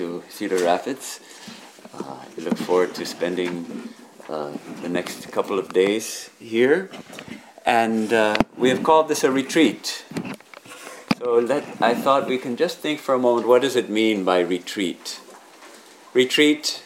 to Cedar Rapids. I look forward to spending the next couple of days here. And we have called this a retreat. So I thought we can just think for a moment, what does it mean by retreat? Retreat,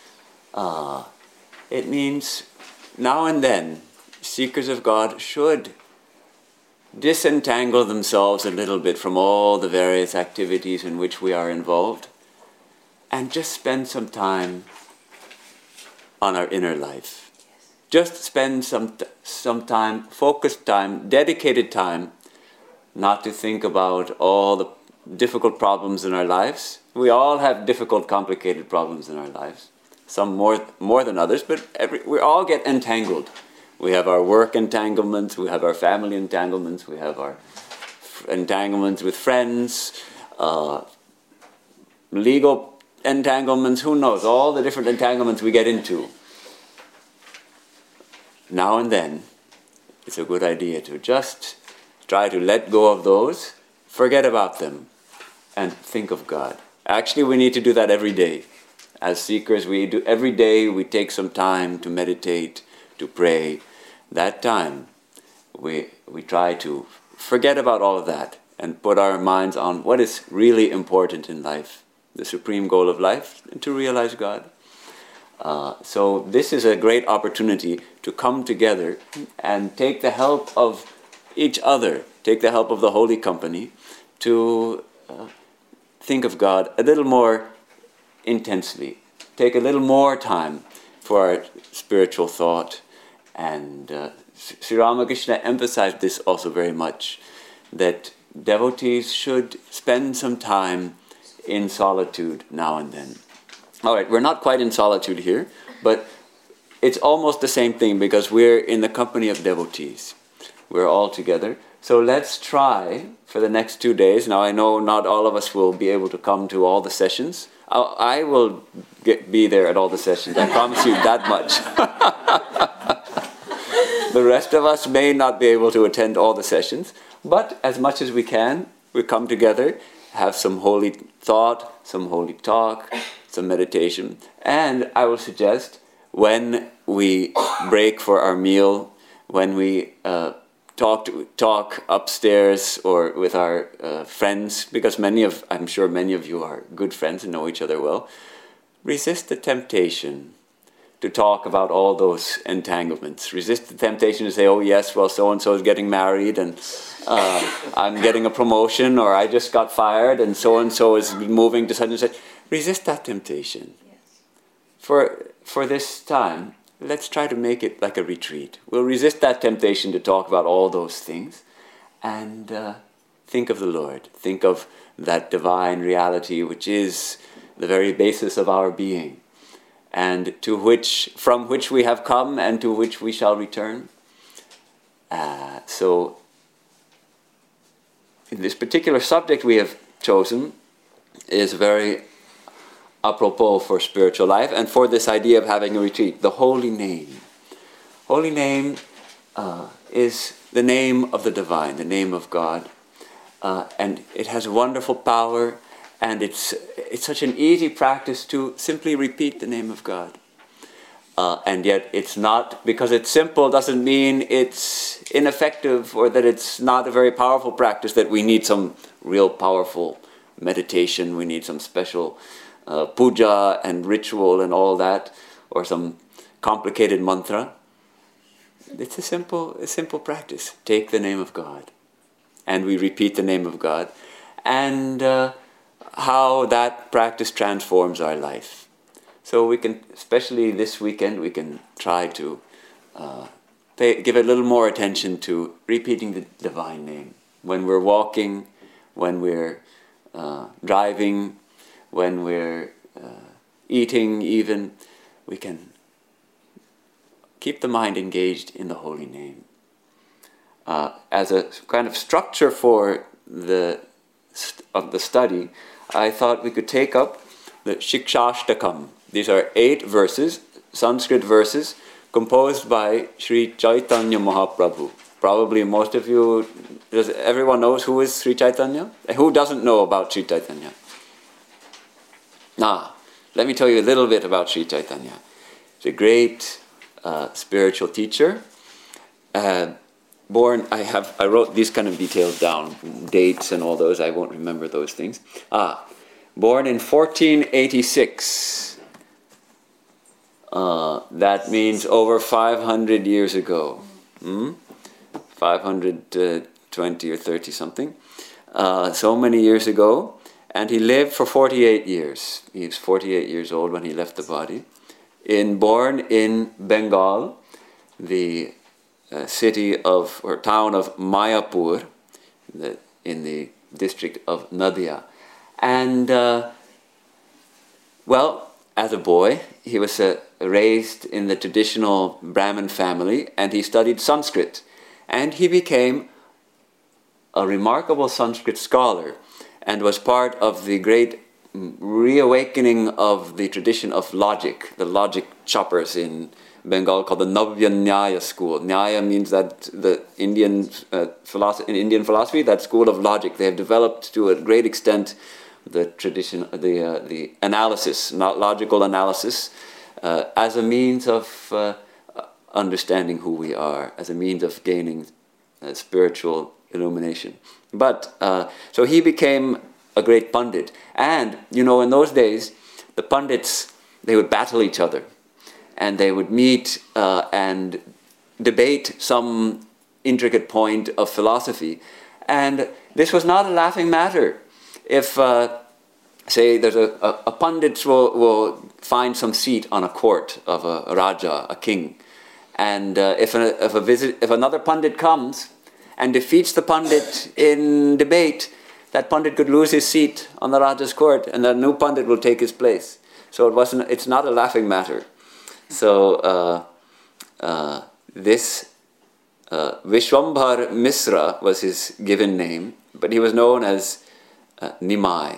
it means now and then, seekers of God should disentangle themselves a little bit from all the various activities in which we are involved and just spend some time on our inner life. Just spend some time, focused time, dedicated time, not to think about all the difficult problems in our lives. We all have difficult, complicated problems in our lives. Some more than others, but we all get entangled. We have our work entanglements, we have our family entanglements, we have our entanglements with friends, legal entanglements, who knows, all the different entanglements we get into. Now and then, it's a good idea to just try to let go of those, forget about them, and think of God. Actually, we need to do that every day. As seekers, every day we take some time to meditate, to pray. That time, we try to forget about all of that and put our minds on what is really important in life, the supreme goal of life, and to realize God. So this is a great opportunity to come together and take the help of each other, take the help of the Holy Company to think of God a little more intensely, take a little more time for our spiritual thought. And Sri Ramakrishna emphasized this also very much, that devotees should spend some time in solitude now and then. All right, we're not quite in solitude here, but it's almost the same thing because we're in the company of devotees. We're all together. So let's try for the next 2 days. Now I know not all of us will be able to come to all the sessions. I will be there at all the sessions. I promise you that much. The rest of us may not be able to attend all the sessions, but as much as we can, we come together, have some holy thought, some holy talk, some meditation. And I will suggest when we break for our meal, when we talk upstairs or with our friends, because I'm sure many of you are good friends and know each other well, resist the temptation to talk about all those entanglements. Resist the temptation to say, oh yes, well so-and-so is getting married and I'm getting a promotion, or I just got fired and so-and-so is moving to such and such. Resist that temptation. Yes. For this time, let's try to make it like a retreat. We'll resist that temptation to talk about all those things and think of the Lord. Think of that divine reality which is the very basis of our being, and from which we have come and to which we shall return. So, this particular subject we have chosen is very apropos for spiritual life and for this idea of having a retreat, the holy name. Holy name is the name of the divine, the name of God, and it has wonderful power. And it's such an easy practice to simply repeat the name of God. And yet it's not, because it's simple doesn't mean it's ineffective or that it's not a very powerful practice, that we need some real powerful meditation, we need some special puja and ritual and all that, or some complicated mantra. It's a simple practice. Take the name of God. And we repeat the name of God. And how that practice transforms our life. So we can, especially this weekend, we can try to give a little more attention to repeating the divine name. When we're walking, when we're driving, when we're eating even, we can keep the mind engaged in the holy name. As a kind of structure for the study, I thought we could take up the Shikshashtakam. These are 8 verses, Sanskrit verses, composed by Sri Chaitanya Mahaprabhu. Probably most of you, everyone knows who is Sri Chaitanya? Who doesn't know about Sri Chaitanya? Now, let me tell you a little bit about Sri Chaitanya. He's a great spiritual teacher. Born, I wrote these kind of details down, dates and all those. I won't remember those things. Born in 1486. That means over 500 years ago. 520 or 30 something. So many years ago. And he lived for 48 years. He was 48 years old when he left the body. Born in Bengal, the city of, or town of Mayapur, in the district of Nadia. And, well, as a boy, he was raised in the traditional Brahmin family, and he studied Sanskrit. And he became a remarkable Sanskrit scholar, and was part of the great reawakening of the tradition of logic, the logic choppers in Bengal called the Navya Nyaya school. Nyaya means that the Indian philosophy, that school of logic. They have developed to a great extent the tradition, the analysis, not logical analysis, as a means of understanding who we are, as a means of gaining spiritual illumination. But, so he became a great Pandit. And, in those days, the Pandits, they would battle each other. And they would meet and debate some intricate point of philosophy. And this was not a laughing matter. If, say, there's a Pandit will find some seat on a court of a Raja, a king. And if another Pandit comes and defeats the Pandit in debate, that Pandit could lose his seat on the Raja's court, and the new Pandit will take his place. So it's not a laughing matter. So this Vishwambhar Misra was his given name, but he was known as Nimai.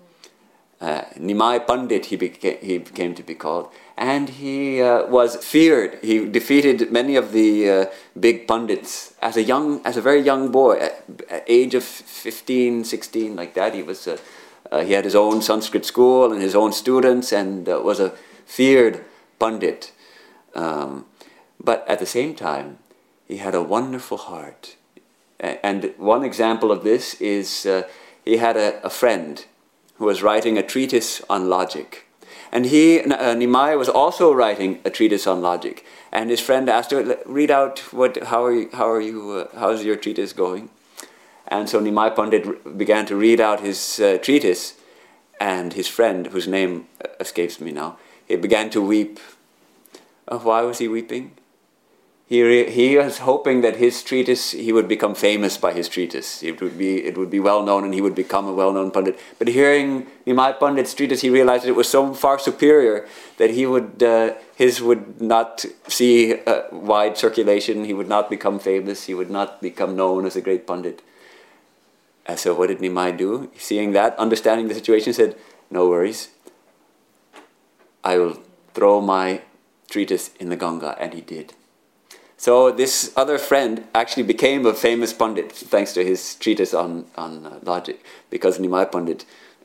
Nimai Pandit he became to be called. And he was feared. He defeated many of the big Pandits as a very young boy, at age of 15, 16, like that. He had his own Sanskrit school and his own students, and was a feared Pandit. But at the same time, he had a wonderful heart. And one example of this is he had a friend who was writing a treatise on logic. And Nimai was also writing a treatise on logic. And his friend asked him, read out, how's your treatise going? And so Nimai Pandit began to read out his treatise, and his friend, whose name escapes me now, he began to weep. Why was he weeping? He was hoping that his treatise, he would become famous by his treatise. It would be well known, and he would become a well-known Pandit. But hearing Nimai Pandit's treatise, he realized that it was so far superior that his would not see wide circulation. He would not become famous. He would not become known as a great Pandit. And so what did Nimai do? Seeing that, understanding the situation, said, no worries. I will throw my treatise in the Ganga, and he did. So this other friend actually became a famous Pandit thanks to his treatise on logic, because Nimai Pandit,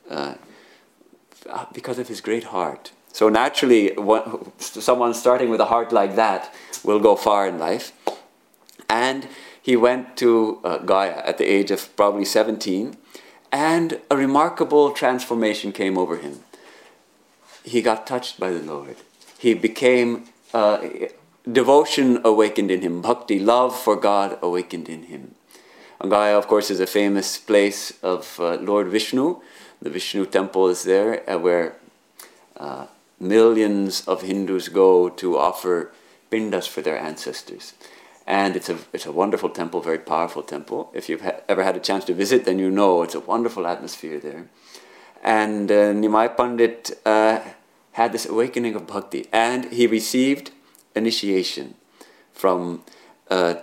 because of his great heart. So naturally, someone starting with a heart like that will go far in life. And he went to Gaya at the age of probably 17, and a remarkable transformation came over him. He got touched by the Lord. He became... devotion awakened in him, bhakti, love for God awakened in him. Gaya, of course, is a famous place of Lord Vishnu. The Vishnu temple is there, where millions of Hindus go to offer pindas for their ancestors. And it's a wonderful temple, very powerful temple. If you've ever had a chance to visit, then you know it's a wonderful atmosphere there. And Nimai Pandit had this awakening of bhakti, and he received initiation from a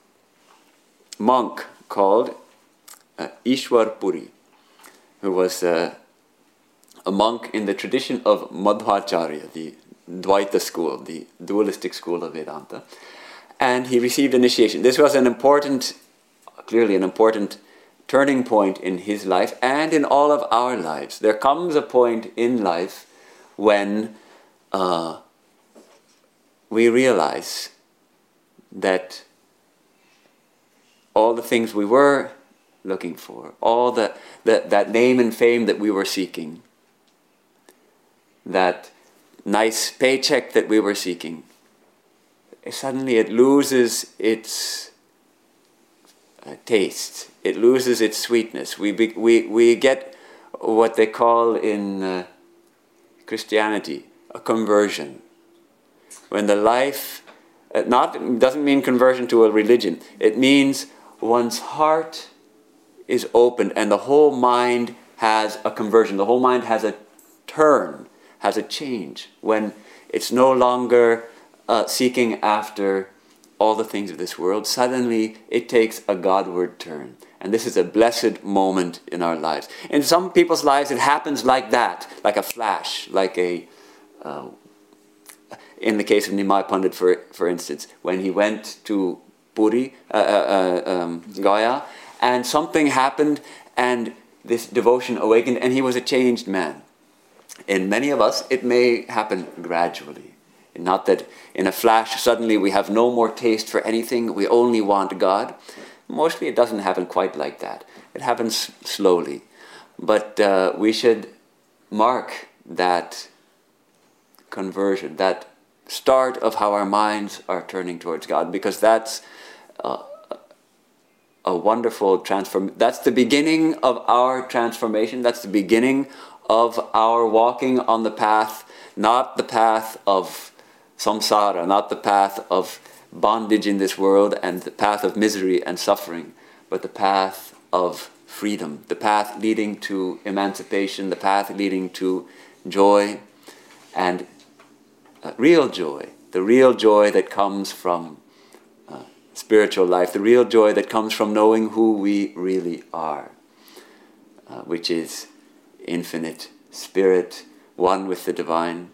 monk called Ishwar Puri, who was a monk in the tradition of Madhvacharya, the Dvaita school, the dualistic school of Vedanta. And he received initiation. This was clearly an important turning point in his life and in all of our lives. There comes a point in life when we realize that all the things we were looking for, all that name and fame that we were seeking, that nice paycheck that we were seeking, suddenly it loses its taste. It loses its sweetness. We get what they call in Christianity a conversion. When the life, doesn't mean conversion to a religion. It means one's heart is opened and the whole mind has a conversion. The whole mind has a turn, has a change. When it's no longer seeking after all the things of this world, suddenly it takes a Godward turn. And this is a blessed moment in our lives. In some people's lives it happens like that, like a flash, like a... in the case of Nimai Pandit, for instance, when he went to Puri, Gaya, and something happened and this devotion awakened and he was a changed man. In many of us, it may happen gradually. Not that in a flash, suddenly we have no more taste for anything, we only want God. Mostly it doesn't happen quite like that. It happens slowly. But we should mark that conversion, that start of how our minds are turning towards God, because that's a wonderful transformation. That's the beginning of our transformation. That's the beginning of our walking on the path, not the path of samsara, not the path of bondage in this world and the path of misery and suffering, but the path of freedom, the path leading to emancipation, the path leading to joy and real joy, the real joy that comes from spiritual life, the real joy that comes from knowing who we really are, which is infinite spirit, one with the divine,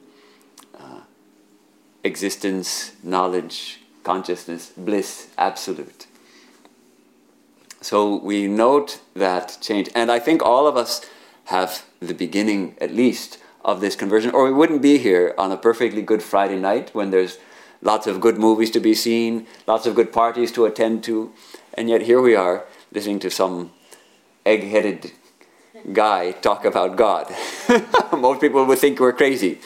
existence, knowledge, consciousness, bliss, absolute. So we note that change. And I think all of us have the beginning, at least, of this conversion, or we wouldn't be here on a perfectly good Friday night when there's lots of good movies to be seen, lots of good parties to attend to, and yet here we are listening to some egg-headed guy talk about God. Most people would think we're crazy.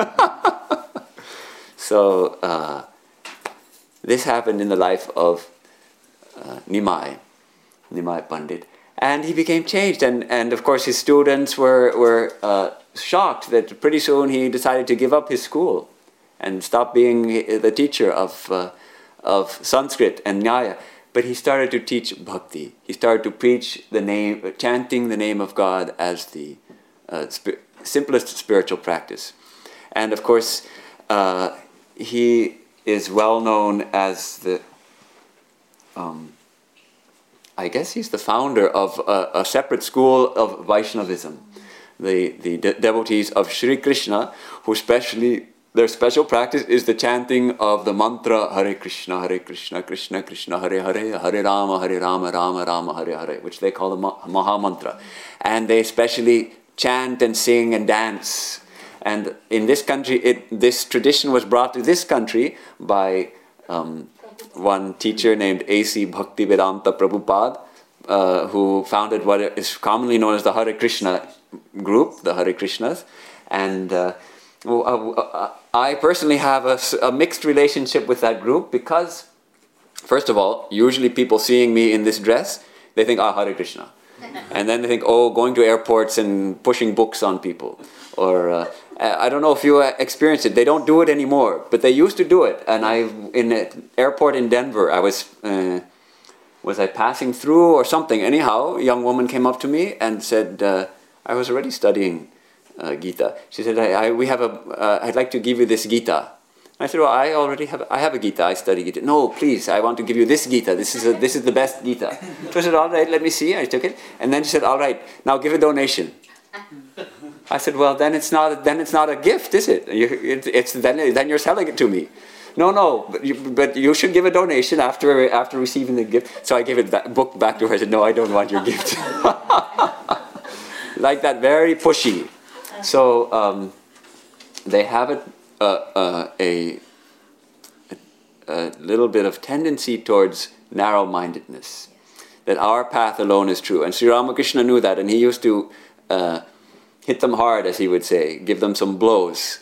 So this happened in the life of Nimai Pandit. And he became changed, and of course his students were shocked that pretty soon he decided to give up his school and stop being the teacher of Sanskrit and Nyaya. But he started to teach bhakti. He started to preach the name, chanting the name of God as the simplest spiritual practice. And of course, he is well known as the I guess he's the founder of a separate school of Vaishnavism. The devotees of Sri Krishna, who their special practice is the chanting of the mantra Hare Krishna, Krishna Krishna, Hare Hare, Hare Rama, Rama Rama, Hare Hare, which they call the Maha Mantra. And they especially chant and sing and dance. And in this country, this tradition was brought to this country by one teacher named A.C. Bhaktivedanta Prabhupada, who founded what is commonly known as the Hare Krishna group, the Hare Krishnas. And I personally have a mixed relationship with that group because, first of all, usually people seeing me in this dress, they think, Hare Krishna. And then they think, going to airports and pushing books on people. Or, I don't know if you experienced it, they don't do it anymore, but they used to do it. And in an airport in Denver, I was I passing through or something? Anyhow, a young woman came up to me and said, I was already studying Gita. She said, I'd like to give you this Gita. I said, well, I have a Gita, I study Gita. No, please, I want to give you this Gita. This is the best Gita. So I said, all right, let me see. I took it. And then she said, all right, now give a donation. I said, well, then it's not a gift, is it? Then you're selling it to me. No, but you should give a donation after receiving the gift. So I gave the book back to her. I said, no, I don't want your gift. Like that, very pushy. So they have a little bit of tendency towards narrow-mindedness, that our path alone is true. And Sri Ramakrishna knew that, and he used to hit them hard, as he would say, give them some blows,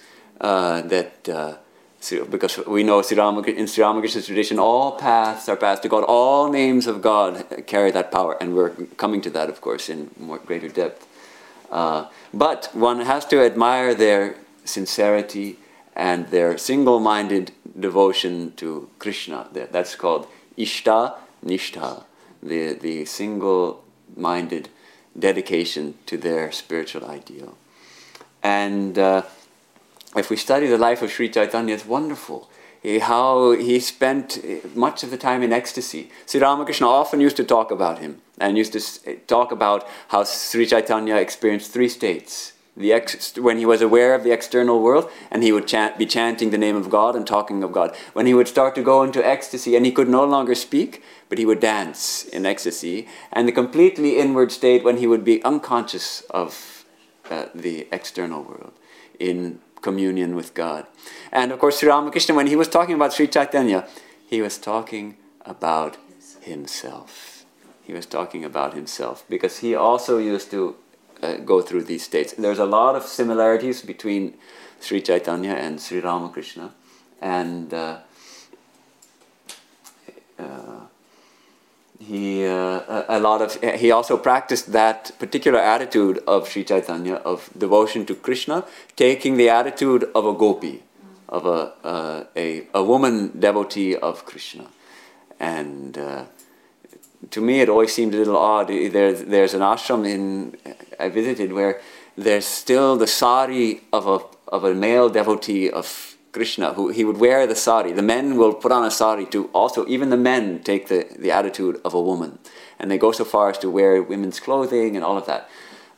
because we know in Sri Ramakrishna's tradition, all paths are paths to God, all names of God carry that power, and we're coming to that, of course, in more greater depth. But one has to admire their sincerity and their single-minded devotion to Krishna. That's called Ishta Nishtha, the single-minded dedication to their spiritual ideal. And if we study the life of Sri Chaitanya, it's wonderful how he spent much of the time in ecstasy. Sri Ramakrishna often used to talk about him, and used to talk about how Sri Chaitanya experienced three states. When he was aware of the external world, and he would be chanting the name of God and talking of God. When he would start to go into ecstasy, and he could no longer speak, but he would dance in ecstasy. And the completely inward state, when he would be unconscious of the external world, in communion with God. And of course, Sri Ramakrishna, when he was talking about Sri Chaitanya, he was talking about himself. He was talking about himself, because he also used to go through these states. And there's a lot of similarities between Sri Chaitanya and Sri Ramakrishna. And he also practiced that particular attitude of Sri Chaitanya, of devotion to Krishna, taking the attitude of a gopi, of a woman devotee of Krishna. And to me, it always seemed a little odd. There's an ashram I visited where there's still the sari of a male devotee of Krishna, who he would wear the sari. The men will put on a sari to also, even the men take the attitude of a woman. And they go so far as to wear women's clothing and all of that.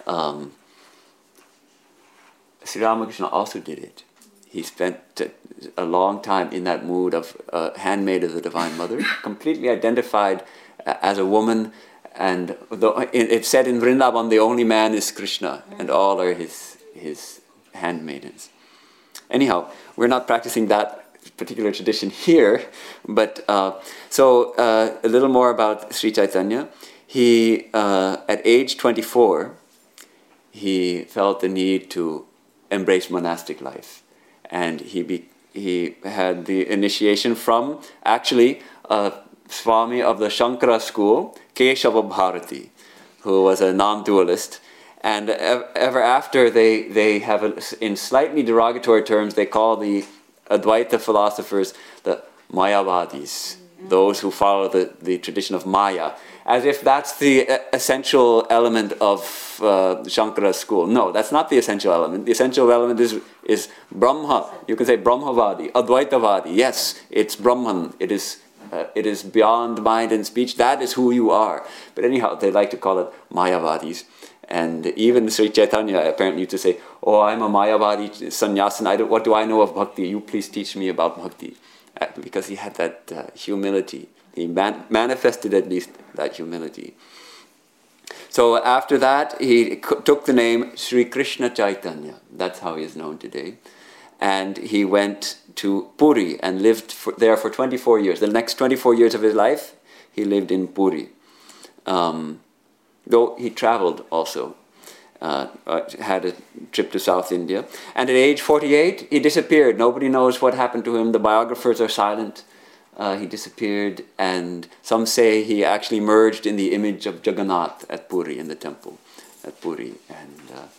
Sri Ramakrishna also did it. He spent a long time in that mood of handmaid of the Divine Mother, completely identified as a woman, and it's said in Vrindavan, the only man is Krishna, and all are his handmaidens. Anyhow, we're not practicing that particular tradition here, but a little more about Sri Chaitanya. He, at age 24, he felt the need to embrace monastic life, and he had the initiation from actually Swami of the Shankara school, Keshava Bharati, who was a non-dualist. And ever after, they have, in slightly derogatory terms, they call the Advaita philosophers the Mayavadis, those who follow the tradition of Maya, as if that's the essential element of Shankara's school. No, that's not the essential element. The essential element is Brahma. You can say Brahmavadi, Advaitavadi. Yes, it's Brahman. It is beyond mind and speech. That is who you are. But anyhow, they like to call it Mayavadis. And even Sri Chaitanya apparently used to say, "Oh, I'm a Mayavadi sannyasin. What do I know of bhakti? You please teach me about bhakti." Because he had that humility. He manifested at least that humility. So after that, he took the name Sri Krishna Chaitanya. That's how he is known today. And he went to Puri and lived there for 24 years. The next 24 years of his life, he lived in Puri. Though he traveled also, had a trip to South India. And at age 48, he disappeared. Nobody knows what happened to him. The biographers are silent. He disappeared, and some say he actually merged in the image of Jagannath at Puri, in the temple at Puri. And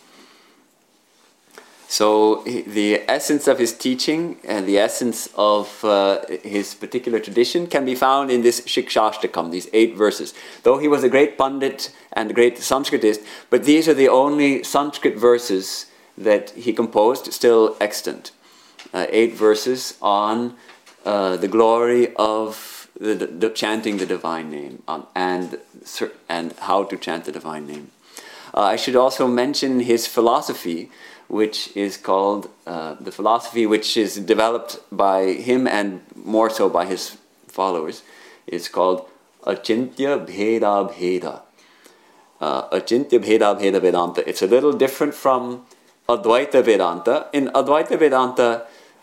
so the essence of his teaching and the essence of his particular tradition can be found in this Shikshashtakam, these 8 verses. Though he was a great Pandit and a great Sanskritist, but these are the only Sanskrit verses that he composed still extant. 8 verses on the glory of the chanting the divine name and how to chant the divine name. I should also mention his philosophy, which is called, the philosophy which is developed by him and more so by his followers, is called Achintya Bheda Bheda. Achintya Bheda Bheda Vedanta. It's a little different from Advaita Vedanta. In Advaita Vedanta,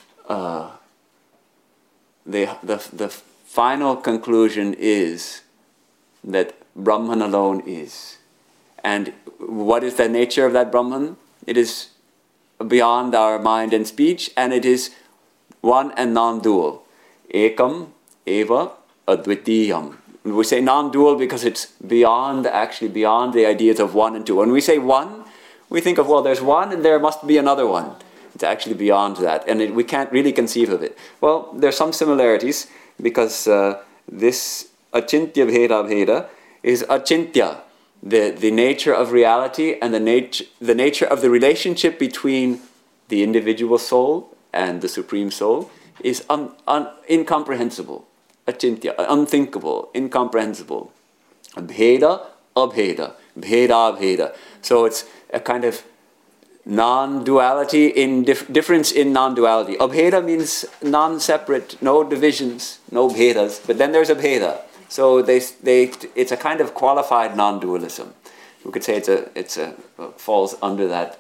the final conclusion is that Brahman alone is. And what is the nature of that Brahman? It is beyond our mind and speech, and it is one and non-dual. Ekam, eva, advitiyam. We say non-dual because it's beyond the ideas of one and two. When we say one, we think of, well, there's one and there must be another one. It's actually beyond that, and we can't really conceive of it. Well, there's some similarities, because this achintya bheda bheda is achintya, the nature of reality and the nature of the relationship between the individual soul and the Supreme Soul is incomprehensible. Achintya, unthinkable, incomprehensible. Bheda, abheda, bheda, bheda. So it's a kind of non-duality in difference in non-duality. Abheda means non-separate, no divisions, no bhedas. But then there's a bheda. So it's a kind of qualified non-dualism. We could say it falls under that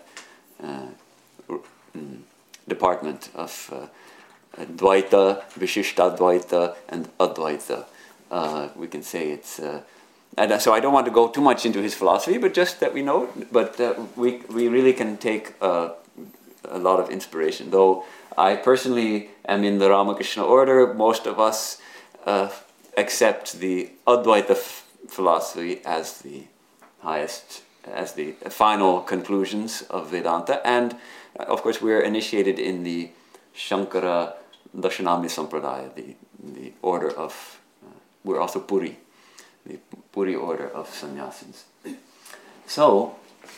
department of Dvaita, Vishishtadvaita, and Advaita. We can say it's. And so I don't want to go too much into his philosophy, but just that we know. But we really can take a lot of inspiration. Though I personally am in the Ramakrishna order, most of us accept the Advaita philosophy as the highest, as the final conclusions of Vedanta. And of course, we are initiated in the Shankara Dashanami Sampradaya, the order of. We're also Puri. The Puri order of sannyasins. So,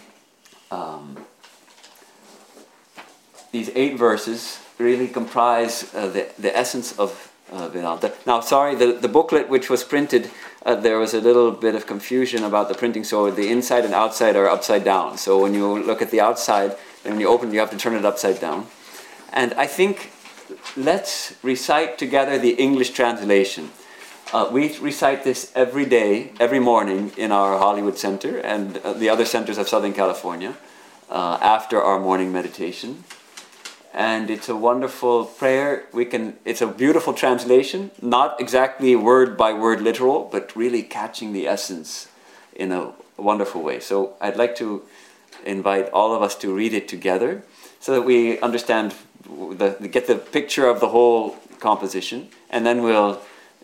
these 8 verses really comprise the essence of Vedanta. Now, sorry, the booklet which was printed, there was a little bit of confusion about the printing, so the inside and outside are upside down. So when you look at the outside, and when you open it, you have to turn it upside down. And I think, let's recite together the English translation. We recite this every day, every morning in our Hollywood Center and the other centers of Southern California after our morning meditation. And it's a wonderful prayer. It's a beautiful translation, not exactly word by word literal, but really catching the essence in a wonderful way. So I'd like to invite all of us to read it together so that we understand, get the picture of the whole composition, and then we'll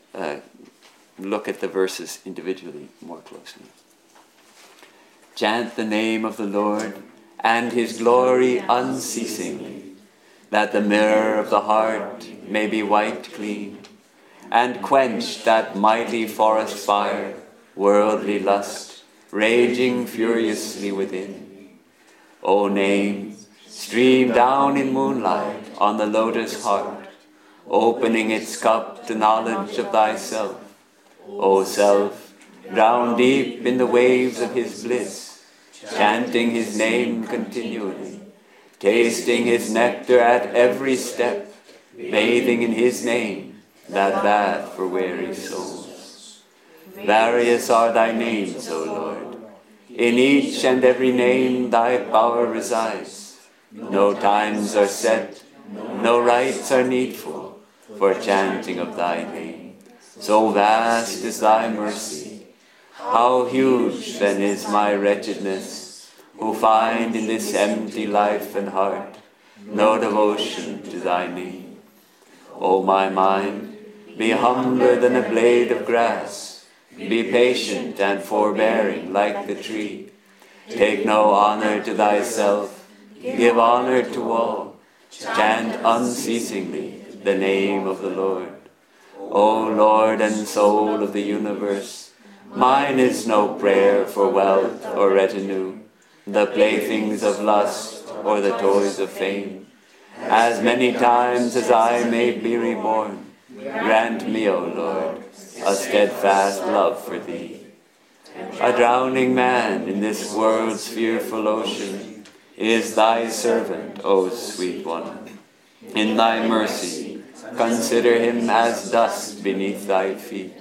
look at the verses individually more closely. Chant the name of the Lord and His glory unceasingly, that the mirror of the heart may be wiped clean, and quench that mighty forest fire, worldly lust, raging furiously within. O name, stream down in moonlight on the lotus heart, opening its cup to knowledge of thyself. O self, drown deep in the waves of His bliss, chanting His name continually, tasting His nectar at every step, bathing in His name, that bath for weary souls. Various are thy names, O Lord. In each and every name thy power resides. No times are set, no rites are needful for chanting of thy name. So vast is thy mercy. How huge then is my wretchedness, who find in this empty life and heart no devotion to thy name. O my mind, be humbler than a blade of grass. Be patient and forbearing like the tree. Take no honor to thyself, give honor to all. Chant unceasingly the name of the Lord. O Lord and soul of the universe, mine is no prayer for wealth or retinue, the playthings of lust or the toys of fame. As many times as I may be reborn, grant me, O Lord, a steadfast love for thee. A drowning man in this world's fearful ocean is thy servant, O sweet one. In thy mercy, consider him as dust beneath thy feet.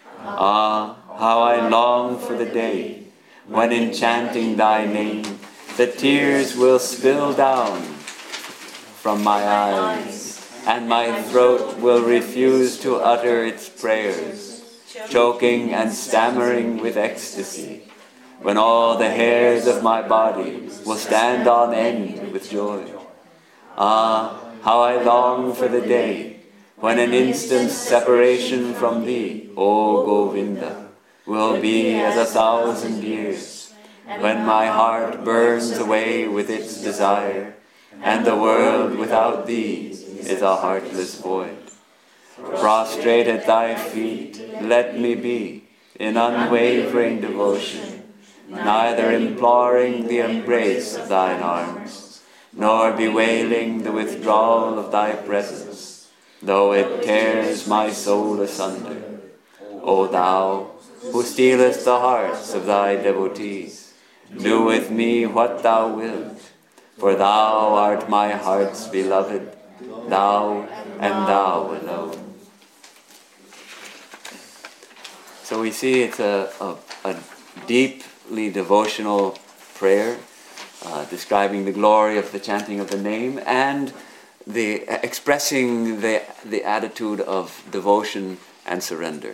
Ah, how I long for the day when in chanting thy name the tears will spill down from my eyes, and my throat will refuse to utter its prayers, choking and stammering with ecstasy, when all the hairs of my body will stand on end with joy. Ah, how I long for the day when an instant's separation from thee, O Govinda, will be as 1,000 years, when my heart burns away with its desire, and the world without thee is a heartless void. Prostrate at thy feet, let me be, in unwavering devotion, neither imploring the embrace of thine arms, nor bewailing the withdrawal of thy presence, though it tears my soul asunder. O thou, who stealest the hearts of thy devotees, do with me what thou wilt, for thou art my heart's beloved, thou and thou alone. So we see it's a deeply devotional prayer, describing the glory of the chanting of the name and the expressing the attitude of devotion and surrender.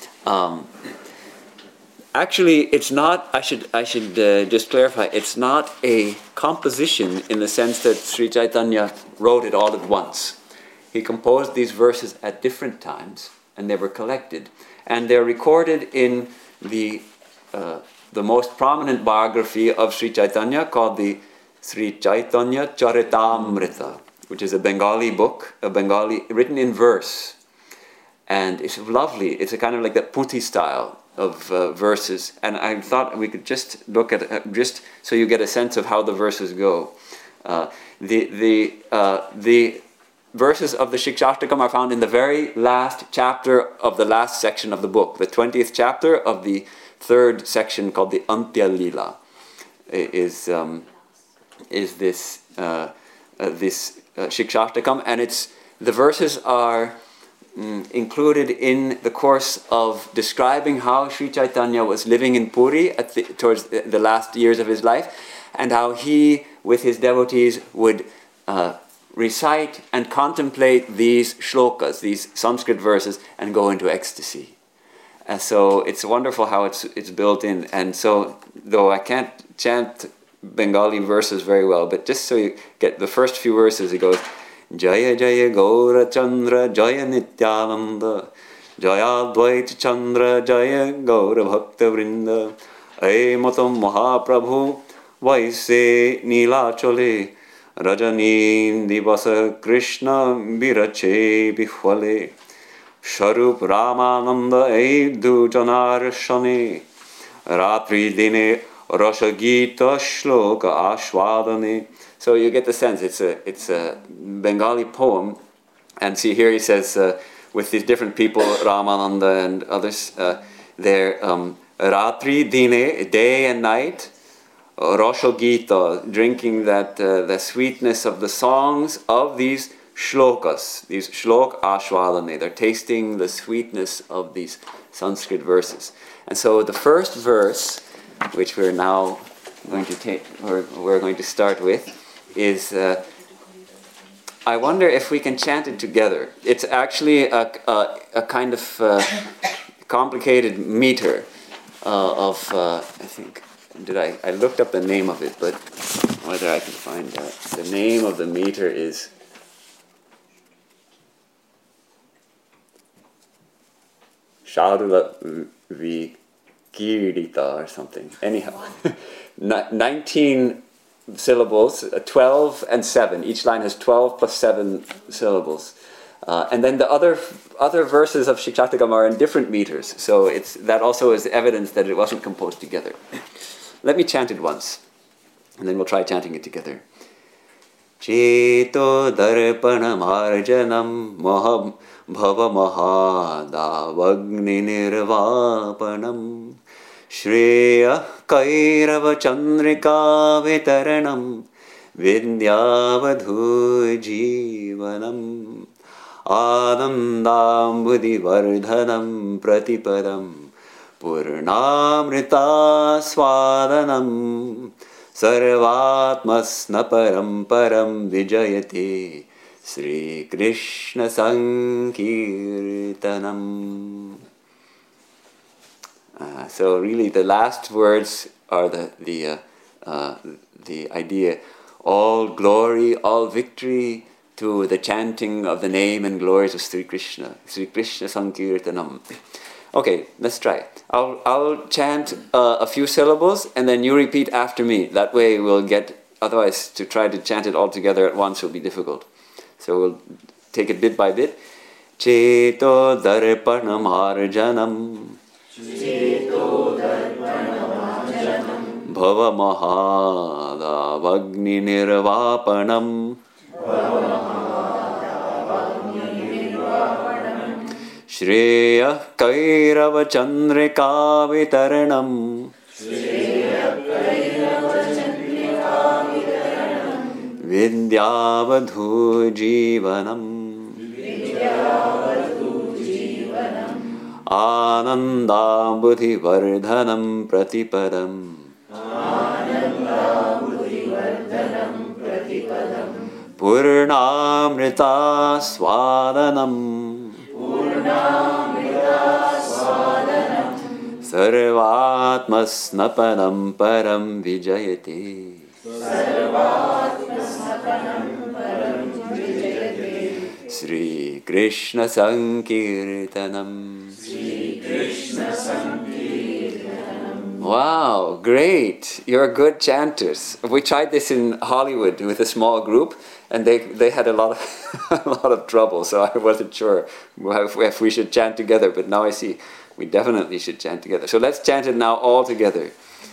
Actually, it's not. I should just clarify. It's not a composition in the sense that Sri Chaitanya wrote it all at once. He composed these verses at different times, and they were collected, and they're recorded in the most prominent biography of Sri Chaitanya, called the Sri Chaitanya Charitamrita, which is a Bengali book, written in verse, and it's lovely. It's a kind of like the Puthi style of verses, and I thought we could just look at just so you get a sense of how the verses go. The verses of the Shikshashtakam are found in the very last chapter of the last section of the book, the 20th chapter of the third section, called the Antya Lila. Is this Shikshashtakam, and the verses are included in the course of describing how Sri Chaitanya was living in Puri towards the last years of his life, and how he, with his devotees, would recite and contemplate these shlokas, these Sanskrit verses, and go into ecstasy. So it's wonderful how it's built in. And so, though I can't chant Bengali verses very well, but just so you get the first few verses, it goes, Jaya Jaya Gaura Chandra Jaya Nityananda Jaya Dvaita Chandra Jaya Gaura Bhakta Vrinda Ay Matam Mahaprabhu Vaise Nilachale Rajani Divasa Krishna Virache Bihwale Sharup Ramananda Ay Dujanar Shane Ratri Dine Rasha Gita Shloka Ashwadane. So you get the sense, it's a Bengali poem, and see here he says, with these different people, Ramananda and others, they're Ratri Dine, day and night, Rasha Gita, drinking the sweetness of the songs of these shlokas, these shlok ashwadane, they're tasting the sweetness of these Sanskrit verses. And so the first verse, which we're now going to we're going to start with, is I wonder if we can chant it together. It's actually a kind of complicated meter of I think I looked up the name of it, but whether I can find that. The name of the meter is Sharula Vikirita or something. Anyhow, 19 syllables, 12 and 7. Each line has 12 plus 7 syllables. And then the other verses of Shikshashtakam are in different meters. So that also is evidence that it wasn't composed together. Let me chant it once, and then we'll try chanting it together. Cheto darpana marjanam maham bhava mahadavagni nirvapanam Shreya Kairava Chandrika Vitaranam Vidyavadhu Jivanam Adandam Buddhivardhanam Pratipadam Purnamrita Swadanam Sarvatmasna param param vijayate Sri Krishna Sankirtanam. So really the last words are the idea, all glory, all victory to the chanting of the name and glories of Sri Krishna Sankirtanam. Okay, let's try. I'll chant a few syllables and then you repeat after me. That way we'll get, otherwise to try to chant it all together at once will be difficult. So we'll take it bit by bit. Cheto darpanam arjanam Bhava mahadavagni nirvapanam Shreya kairava chandrika vitaranam Vidyavadhu jivanam Anandambudhi vardhanam pratipadam Purnamrita swadanam Sarvatmasnapanam param vijayate Sri Krishna Sankirtanam. Wow, great. You're good chanters. We tried this in Hollywood with a small group and they had a lot of trouble, so I wasn't sure if we should chant together, but now I see we definitely should chant together. So let's chant it now all together.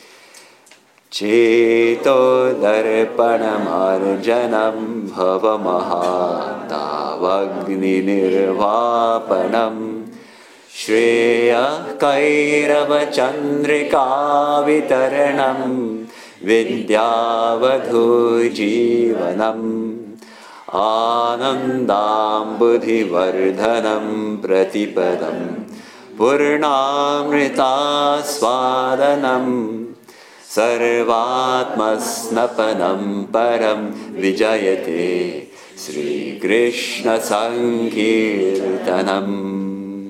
Cheto darpanam arjanam bhava mahadavagni nirvapanam Shreya kairava chandrika vitaranam Vidyavadhu jivanam Anandambudhi vardhanam pratipadam Purnamrita swadanam Sarvatmasnapanam param vijayate Sri Krishna Sankirtanam.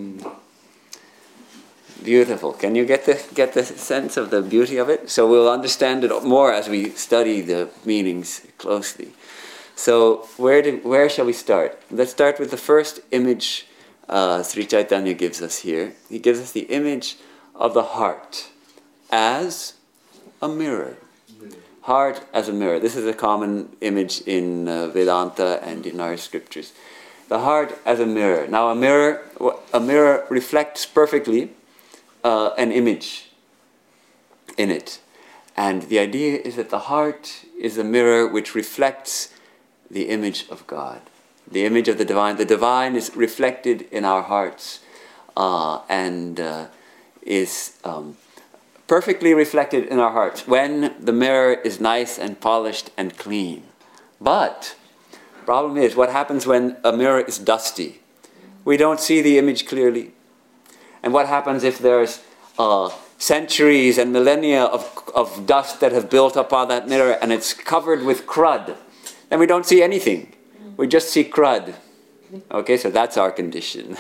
Beautiful. Can you get the sense of the beauty of it? So we'll understand it more as we study the meanings closely. So where shall we start? Let's start with the first image Sri Chaitanya gives us here. He gives us the image of the heart as a mirror. Heart as a mirror. This is a common image in Vedanta and in our scriptures. The heart as a mirror. Now a mirror reflects perfectly an image in it. And the idea is that the heart is a mirror which reflects the image of God. The image of the divine. The divine is reflected in our hearts and is perfectly reflected in our hearts when the mirror is nice and polished and clean. But the problem is, what happens when a mirror is dusty? We don't see the image clearly. And what happens if there's centuries and millennia of dust that have built up on that mirror and it's covered with crud? Then we don't see anything. We just see crud. Okay, so that's our condition.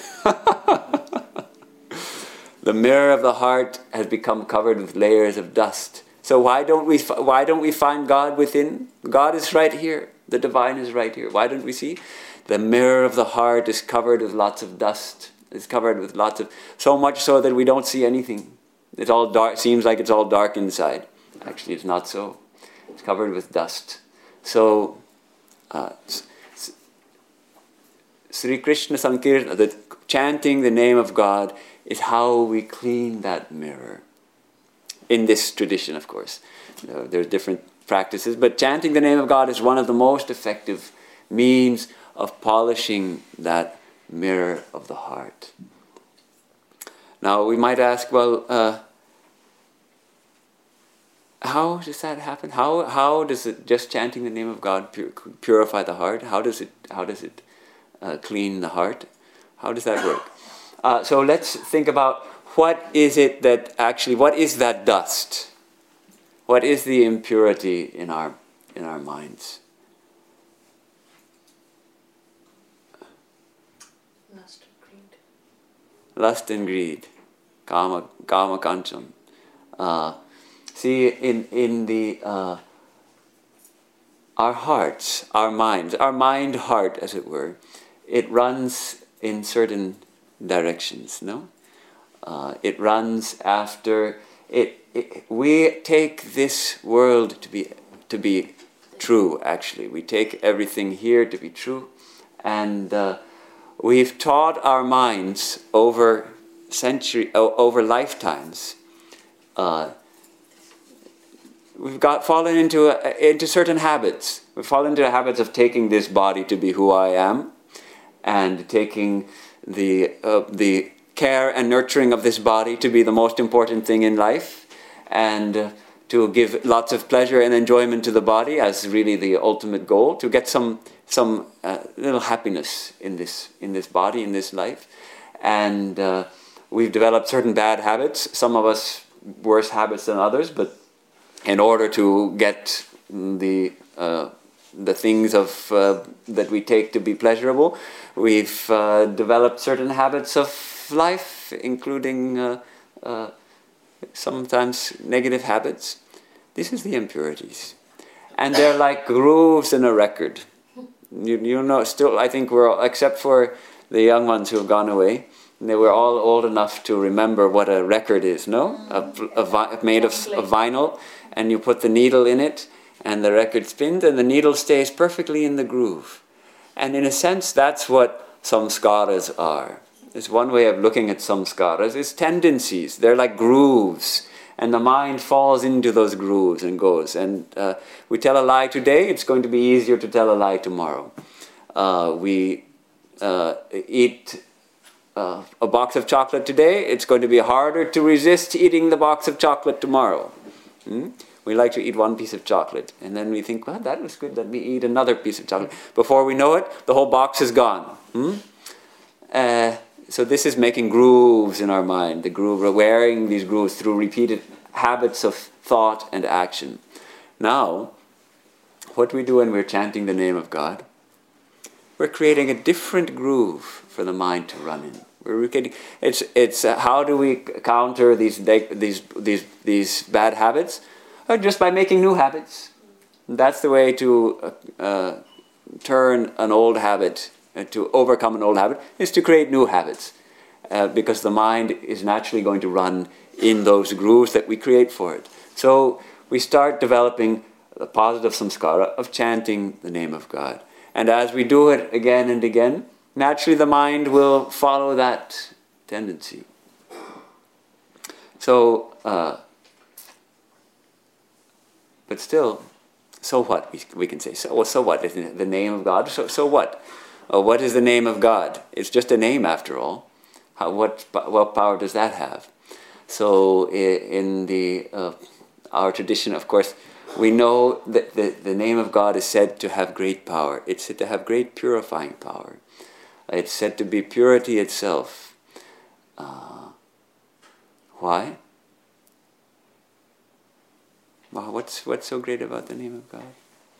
The mirror of the heart has become covered with layers of dust. So why don't we find God within? God is right here. The divine is right here. Why don't we see? The mirror of the heart is covered with lots of dust. It's covered with lots of, so much so that we don't see anything. It's all dark. Seems like it's all dark inside. Actually, it's not so. It's covered with dust. So, Sri Krishna Sankirtana, the chanting the name of God, is how we clean that mirror. In this tradition, of course. There's different practices, but chanting the name of God is one of the most effective means of polishing that mirror of the heart. Now, we might ask, well, how does that happen? How does it, just chanting the name of God purify the heart? How does it clean the heart? How does that work? So let's think about what is that dust? what is the impurity in our minds? Lust and greed. Lust and greed. Kama kancham. See, in the our hearts, our minds, our mind-heart, as it were, it runs in certain directions, no? It runs after it. We take this world to be true. Actually, we take everything here to be true, and we've taught our minds over lifetimes. We've fallen into certain habits. We've fallen into the habits of taking this body to be who I am, and taking the care and nurturing of this body to be the most important thing in life, and to give lots of pleasure and enjoyment to the body as really the ultimate goal, to get some little happiness in this body, in this life. And we've developed certain bad habits, some of us worse habits than others, but in order to get the things that we take to be pleasurable, we've developed certain habits of life, including sometimes negative habits. This is the impurities, and they're like grooves in a record. You know, still, I think we're all, except for the young ones who have gone away, they were all old enough to remember what a record is, no? Made of vinyl, and you put the needle in it, and the record spins, and the needle stays perfectly in the groove. And in a sense, that's what samskaras are. It's one way of looking at samskaras. It's tendencies. They're like grooves, and the mind falls into those grooves and goes. And we tell a lie today, it's going to be easier to tell a lie tomorrow. We eat a box of chocolate today, it's going to be harder to resist eating the box of chocolate tomorrow. We like to eat one piece of chocolate, and then we think, well, that was good, let me eat another piece of chocolate. Before we know it, the whole box is gone. So this is making grooves in our mind. We're wearing these grooves through repeated habits of thought and action. Now, what we do when we're chanting the name of God, we're creating a different groove for the mind to run in. It's how do we counter these bad habits? Just by making new habits. That's the way to turn an old habit, to overcome an old habit, is to create new habits. Because the mind is naturally going to run in those grooves that we create for it. So we start developing the positive samskara of chanting the name of God. And as we do it again and again, naturally the mind will follow that tendency. So, but still, so what? We can say, so what? Isn't it the name of God? So what? What is the name of God? It's just a name after all. What power does that have? So in our tradition, of course, we know that the name of God is said to have great power. It's said to have great purifying power. It's said to be purity itself. Why? Well, what's so great about the name of God?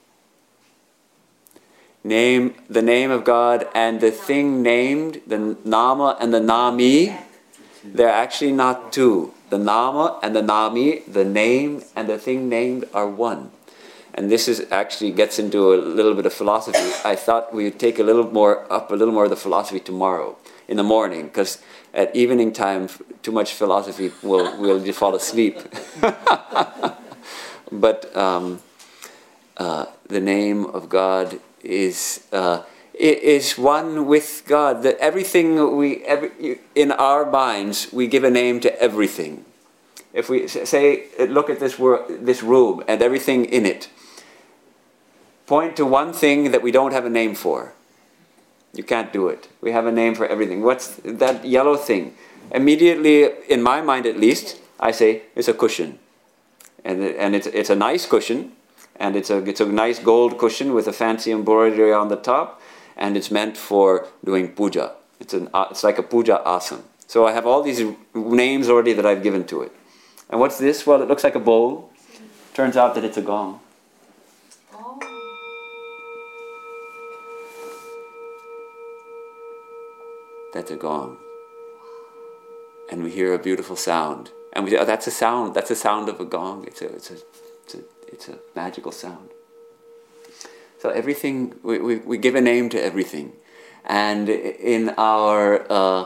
The name of God and the thing named, the nama and the nami, they're actually not two. The nama and the nami, the name and the thing named, are one. And this actually gets into a little bit of philosophy. I thought we'd take a little more of the philosophy tomorrow in the morning, because at evening time, too much philosophy we'll just fall asleep. But the name of God is one with God. That everything in our minds, we give a name to everything. If we say, look at this room and everything in it, point to one thing that we don't have a name for. You can't do it. We have a name for everything. What's that yellow thing? Immediately, in my mind at least, I say it's a cushion, and it's a nice cushion. And it's a nice gold cushion with a fancy embroidery on the top, and it's meant for doing puja. It's like a puja asana. So I have all these names already that I've given to it. And what's this? Well, it looks like a bowl. Turns out that it's a gong. Oh. That's a gong. And we hear a beautiful sound. And we say, oh, that's a sound. That's the sound of a gong. It's a magical sound. So everything, we give a name to everything. And in our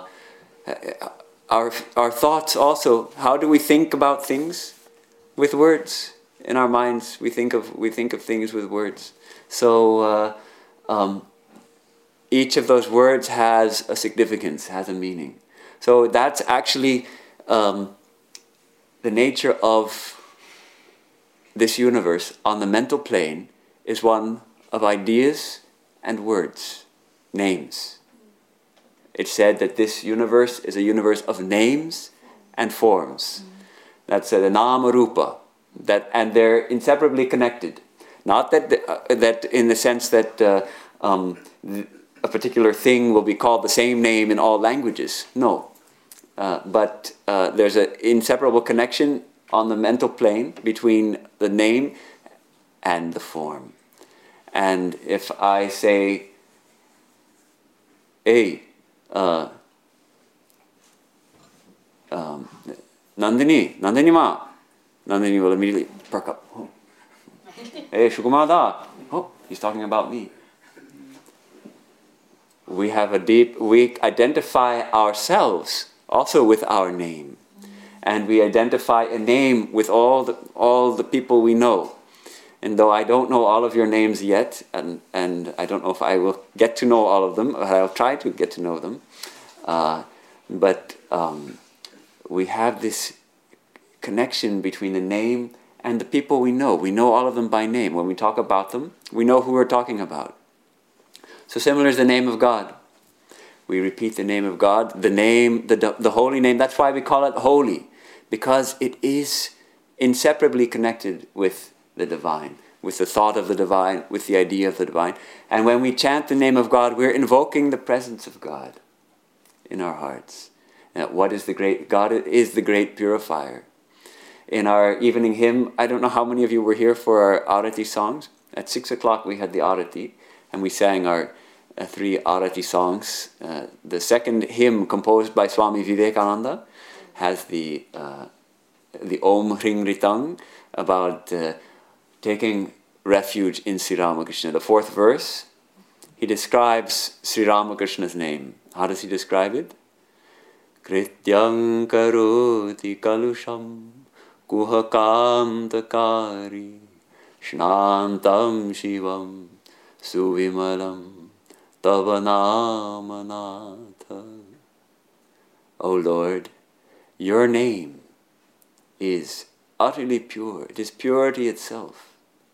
thoughts also, how do we think about things? With words. In our minds, we think of things with words. So each of those words has a significance, has a meaning. So that's actually the nature of this universe on the mental plane is one of ideas and words, names. It's said that this universe is a universe of names and forms. That's the nama rupa, and they're inseparably connected. Not that in the sense that a particular thing will be called the same name in all languages. No. But there's an inseparable connection on the mental plane between the name and the form. And if I say, hey, Nandini ma, Nandini will immediately perk up. Oh. Hey, Shukumar da. Oh, he's talking about me. We identify ourselves also with our name. And we identify a name with all the people we know. And though I don't know all of your names yet, and I don't know if I will get to know all of them, but I'll try to get to know them. But we have this connection between the name and the people we know. We know all of them by name. When we talk about them, we know who we're talking about. So similar is the name of God. We repeat the name of God, the name, the holy name. That's why we call it holy, because it is inseparably connected with the divine, with the thought of the divine, with the idea of the divine. And when we chant the name of God, we're invoking the presence of God in our hearts. Now, what is the great? God is the great purifier. In our evening hymn, I don't know how many of you were here for our Arati songs. At 6 o'clock we had the Arati, and we sang our 3 Arati songs. The second hymn, composed by Swami Vivekananda, has the Om Hring Ritang, about taking refuge in Sri Ramakrishna. The 4th verse, he describes Sri Ramakrishna's name. How does he describe it? Krityam karoti kalusham kuhakam takari shnantam shivam suvimalam tavanamanatha. O Lord, your name is utterly pure. It is purity itself.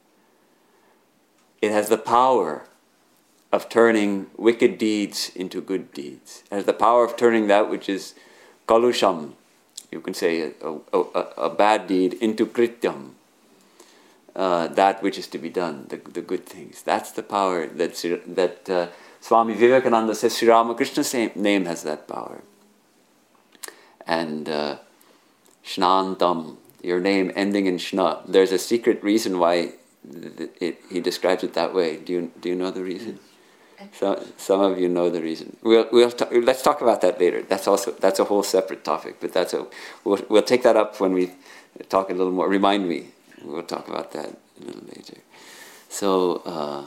It has the power of turning wicked deeds into good deeds. It has the power of turning that which is kalusham, you can say a bad deed, into krityam, that which is to be done, the good things. That's the power that Swami Vivekananda says Sri Ramakrishna's name has that power. And Shnantam, your name ending in Shna, there's a secret reason why he describes it that way. Do you know the reason? So, some of you know the reason. Let's talk about that later. That's a whole separate topic. But we'll take that up when we talk a little more. Remind me. We'll talk about that a little later. So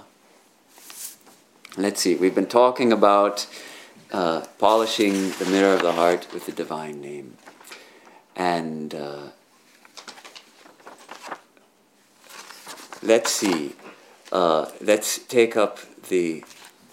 let's see. We've been talking about polishing the mirror of the heart with the divine name, and let's see. Let's take up the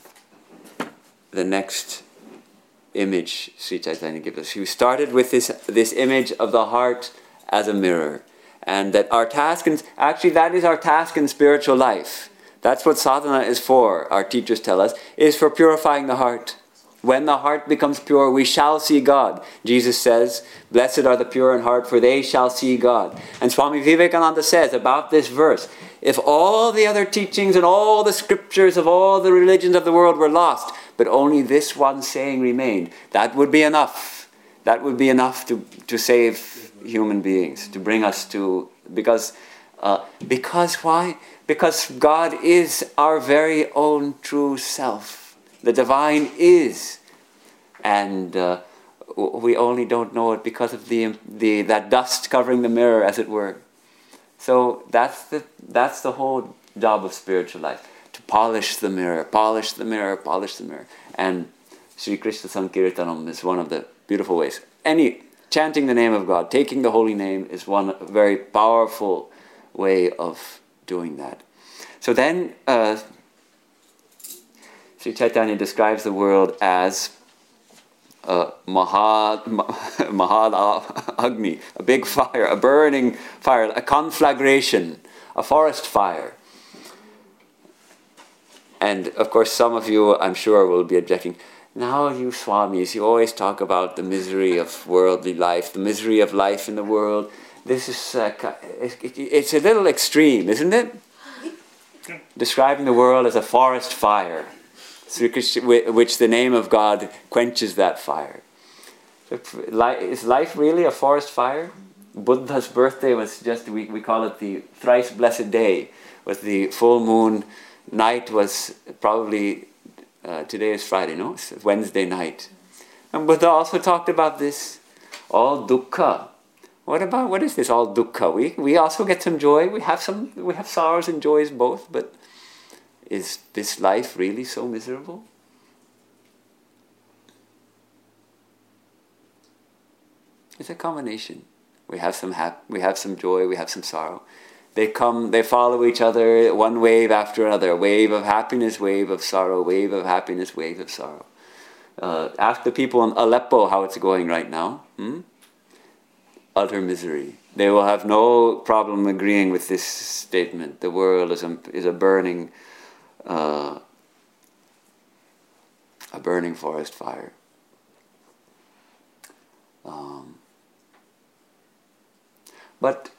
next image Sri Chaitanya gives us. We started with this image of the heart as a mirror, and that our task, actually that is our task in spiritual life. That's what sadhana is for, our teachers tell us, is for purifying the heart. When the heart becomes pure, we shall see God. Jesus says, blessed are the pure in heart, for they shall see God. And Swami Vivekananda says about this verse, if all the other teachings and all the scriptures of all the religions of the world were lost, but only this one saying remained, that would be enough. That would be enough to save human beings, to bring us to... Because Because why? Because God is our very own true self. The divine is. And we only don't know it because of that dust covering the mirror, as it were. So that's the whole job of spiritual life. To polish the mirror, polish the mirror, polish the mirror. And Sri Krishna Sankirtanam is one of the beautiful ways. Chanting the name of God, taking the holy name is one very powerful way of doing that. So then Sri Chaitanya describes the world as Mahad Agni, a big fire, a burning fire, a conflagration, a forest fire. And of course some of you, I'm sure, will be objecting, now you Swamis, you always talk about the misery of worldly life, the misery of life in the world. This is, it's a little extreme, isn't it? Describing the world as a forest fire, which the name of God quenches that fire. Is life really a forest fire? Buddha's birthday was just, we call it the thrice blessed day, was the full moon night, was probably, today is Friday, no? It's Wednesday night. And Buddha also talked about this, all dukkha. What is this all dukkha? We also get some joy, we have sorrows and joys both, but is this life really so miserable? It's a combination. We have some joy, we have some sorrow. They follow each other, one wave after another. Wave of happiness, wave of sorrow, wave of happiness, wave of sorrow. Ask the people in Aleppo how it's going right now. Utter misery. They will have no problem agreeing with this statement. The world is a burning forest fire. But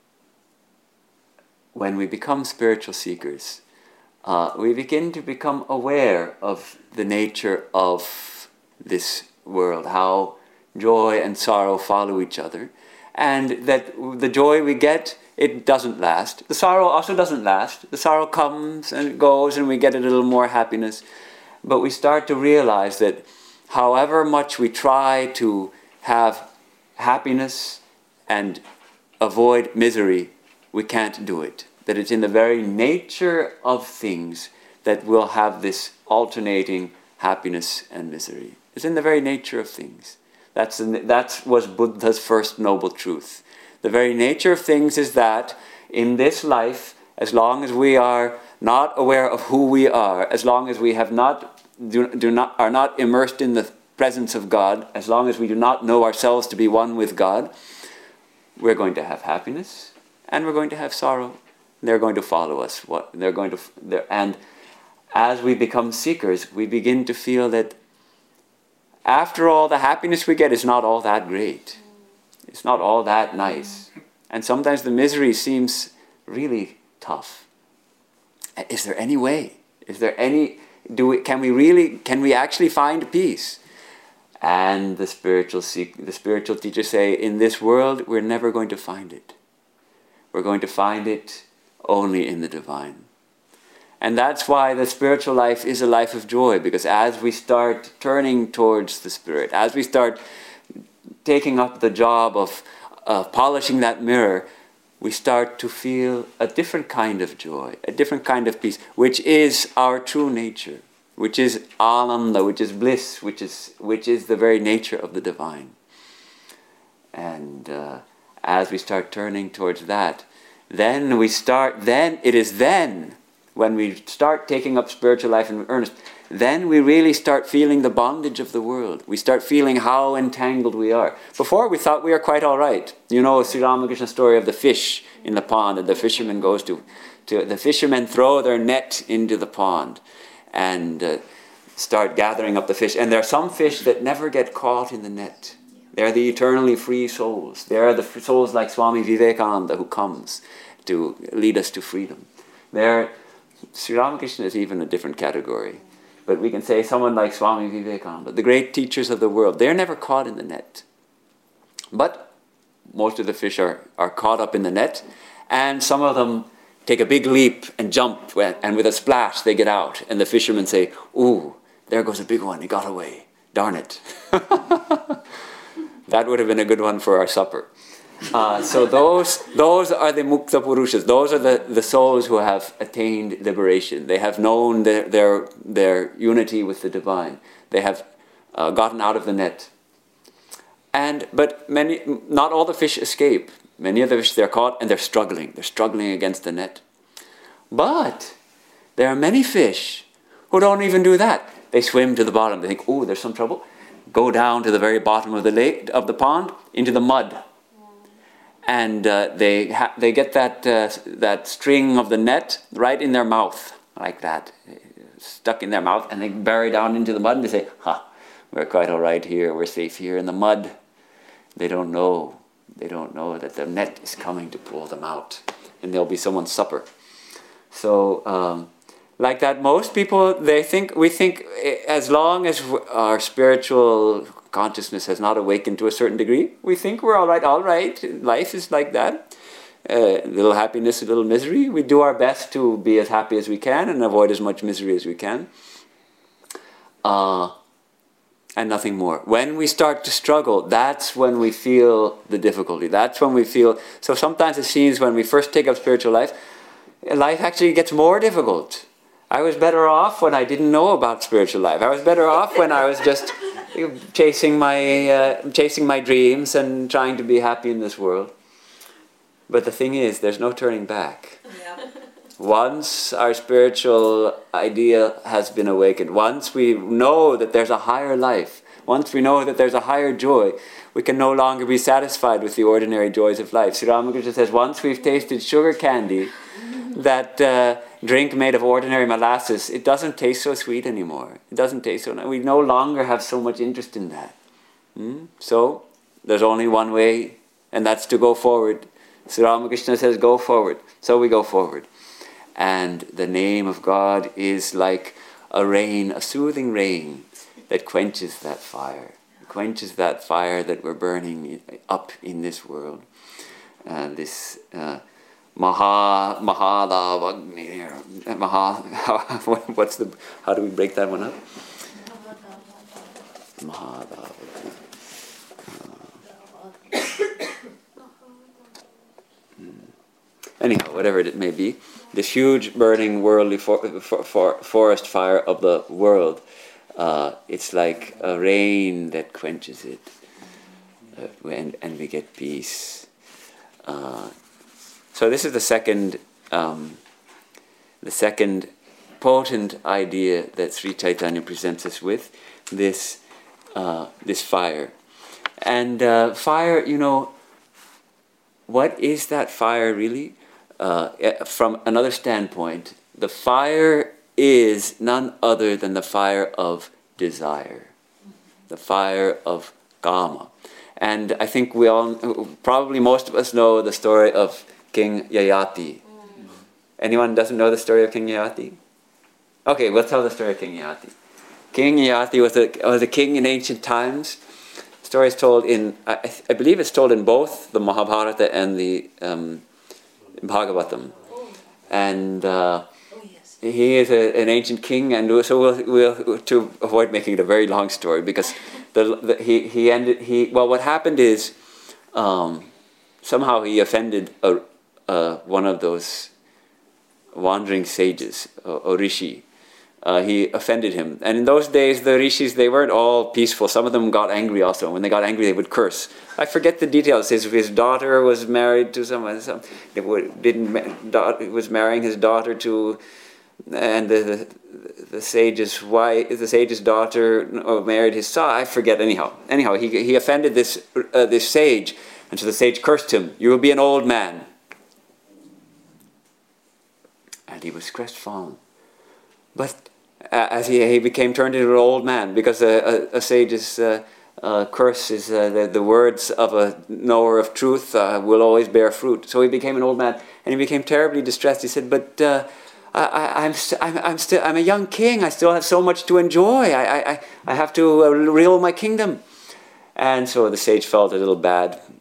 when we become spiritual seekers, we begin to become aware of the nature of this world, how joy and sorrow follow each other, and that the joy we get, it doesn't last. The sorrow also doesn't last. The sorrow comes and goes and we get a little more happiness. But we start to realize that however much we try to have happiness and avoid misery, we can't do it. That it's in the very nature of things that we'll have this alternating happiness and misery. It's in the very nature of things. That was Buddha's first noble truth. The very nature of things is that in this life, as long as we are not aware of who we are, as long as we are not immersed in the presence of God, as long as we do not know ourselves to be one with God, we're going to have happiness and we're going to have sorrow. They're going to follow us. And as we become seekers, we begin to feel that after all, the happiness we get is not all that great. It's not all that nice. And sometimes the misery seems really tough. Is there any way? Can we actually find peace? And the spiritual teachers say, in this world, we're never going to find it. We're going to find it only in the divine. And that's why the spiritual life is a life of joy, because as we start turning towards the Spirit, as we start taking up the job of polishing that mirror, we start to feel a different kind of joy, a different kind of peace, which is our true nature, which is ananda, which is bliss, which is the very nature of the divine. And as we start turning towards that, then it is when we start taking up spiritual life in earnest, then we really start feeling the bondage of the world. We start feeling how entangled we are. Before we thought we were quite all right. You know Sri Ramakrishna's story of the fish in the pond that the fisherman goes to. The fishermen throw their net into the pond and start gathering up the fish. And there are some fish that never get caught in the net. They're the eternally free souls. They are the souls like Swami Vivekananda who comes to lead us to freedom. Sri Ramakrishna is even a different category. But we can say someone like Swami Vivekananda, the great teachers of the world, they're never caught in the net. But most of the fish are caught up in the net, And some of them take a big leap and jump, and with a splash they get out. And the fishermen say, "Ooh, there goes a big one, he got away. Darn it." That would have been a good one for our supper. So those are the Mukta Purushas. Those are the souls who have attained liberation. They have known their unity with the divine. They have gotten out of the net. But not all the fish escape. Many of the fish, they're caught and they're struggling. They're struggling against the net. But there are many fish who don't even do that. They swim to the bottom. They think, "Oh, there's some trouble." Go down to the very bottom of the lake, of the pond, into the mud. And they get that string of the net right in their mouth, like that, stuck in their mouth, and they bury down into the mud and they say, "We're quite all right here, we're safe here in the mud." They don't know that the net is coming to pull them out, and there'll be someone's supper. So, like that, most people, we think as long as our spiritual consciousness has not awakened to a certain degree, we think we're all right, life is like that. A little happiness, a little misery. We do our best to be as happy as we can and avoid as much misery as we can. And nothing more. When we start to struggle, that's when we feel the difficulty. That's when we feel... So sometimes it seems when we first take up spiritual life actually gets more difficult. I was better off when I didn't know about spiritual life. I was better off when I was just chasing my dreams and trying to be happy in this world. But the thing is, there's no turning back. Yeah. Once our spiritual idea has been awakened, once we know that there's a higher life, once we know that there's a higher joy, we can no longer be satisfied with the ordinary joys of life. Sri Ramakrishna says, once we've tasted sugar candy, that drink made of ordinary molasses, it doesn't taste so sweet anymore. It doesn't taste so nice. We no longer have so much interest in that. So, there's only one way, and that's to go forward. Sri Ramakrishna says, go forward. So we go forward. And the name of God is like a rain, a soothing rain that quenches that fire. Quenches that fire that we're burning up in this world. This Mahadavagni. How do we break that one up? Mahadavagni. Anyhow, whatever it may be, this huge burning worldly forest fire of the world, it's like a rain that quenches it, and we get peace. So this is the second potent idea that Sri Chaitanya presents us with, this fire. And fire, what is that fire really? From another standpoint, the fire is none other than the fire of desire, the fire of kama. And I think probably most of us know the story of King Yayati. Anyone doesn't know the story of King Yayati? Okay, we'll tell the story of King Yayati. King Yayati was a king in ancient times. The story is told I believe it's told in both the Mahabharata and the Bhagavatam. And he is an ancient king, and so we'll to avoid making it a very long story, because what happened is somehow he offended one of those wandering sages, a rishi. He offended him. And in those days, the rishis, they weren't all peaceful. Some of them got angry also. When they got angry, they would curse. I forget the details. His daughter was married to someone. Was marrying his daughter to, and the sage's wife, the sage's daughter married his son. I forget. Anyhow, he offended this sage, and so the sage cursed him. You will be an old man. And he was crestfallen. But as he became turned into an old man, because a sage's curse is the words of a knower of truth will always bear fruit. So he became an old man, and he became terribly distressed. He said, "But I'm a young king. I still have so much to enjoy. I have to rule my kingdom." And so the sage felt a little bad,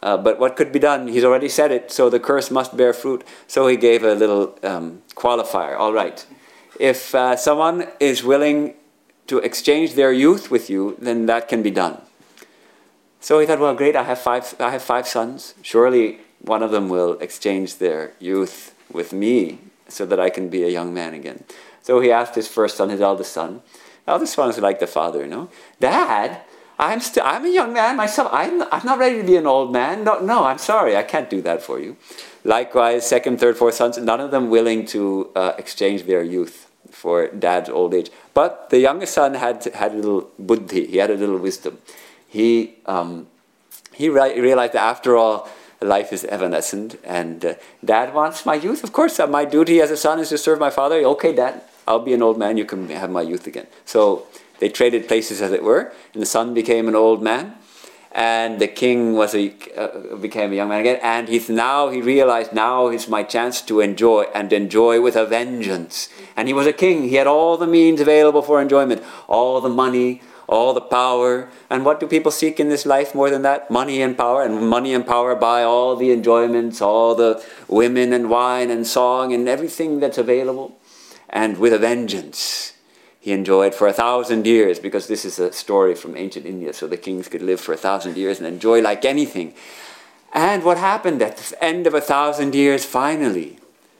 but what could be done? He's already said it, so the curse must bear fruit. So he gave a little qualifier. All right. If someone is willing to exchange their youth with you, then that can be done. So he thought, well, great, I have five sons. Surely one of them will exchange their youth with me so that I can be a young man again. So he asked his first son, his eldest son. The eldest son is like the father, Dad, I'm a young man myself. I'm not ready to be an old man. No, I'm sorry. I can't do that for you. Likewise, second, third, fourth sons, none of them willing to exchange their youth for dad's old age. But the youngest son had a little buddhi. He had a little wisdom. He realized that after all, life is evanescent, and Dad wants my youth. Of course, my duty as a son is to serve my father. Okay, Dad, I'll be an old man. You can have my youth again. So they traded places, as it were, and the son became an old man, and the king became a young man again. And he realized now is my chance to enjoy with a vengeance. And he was a king. He had all the means available for enjoyment, all the money, all the power. And what do people seek in this life more than that? Money and power. And money and power buy all the enjoyments, all the women and wine and song and everything that's available. And with a vengeance, he enjoyed for 1,000 years, because this is a story from ancient India, so the kings could live for 1,000 years and enjoy like anything. And what happened at the end of 1,000 years, finally,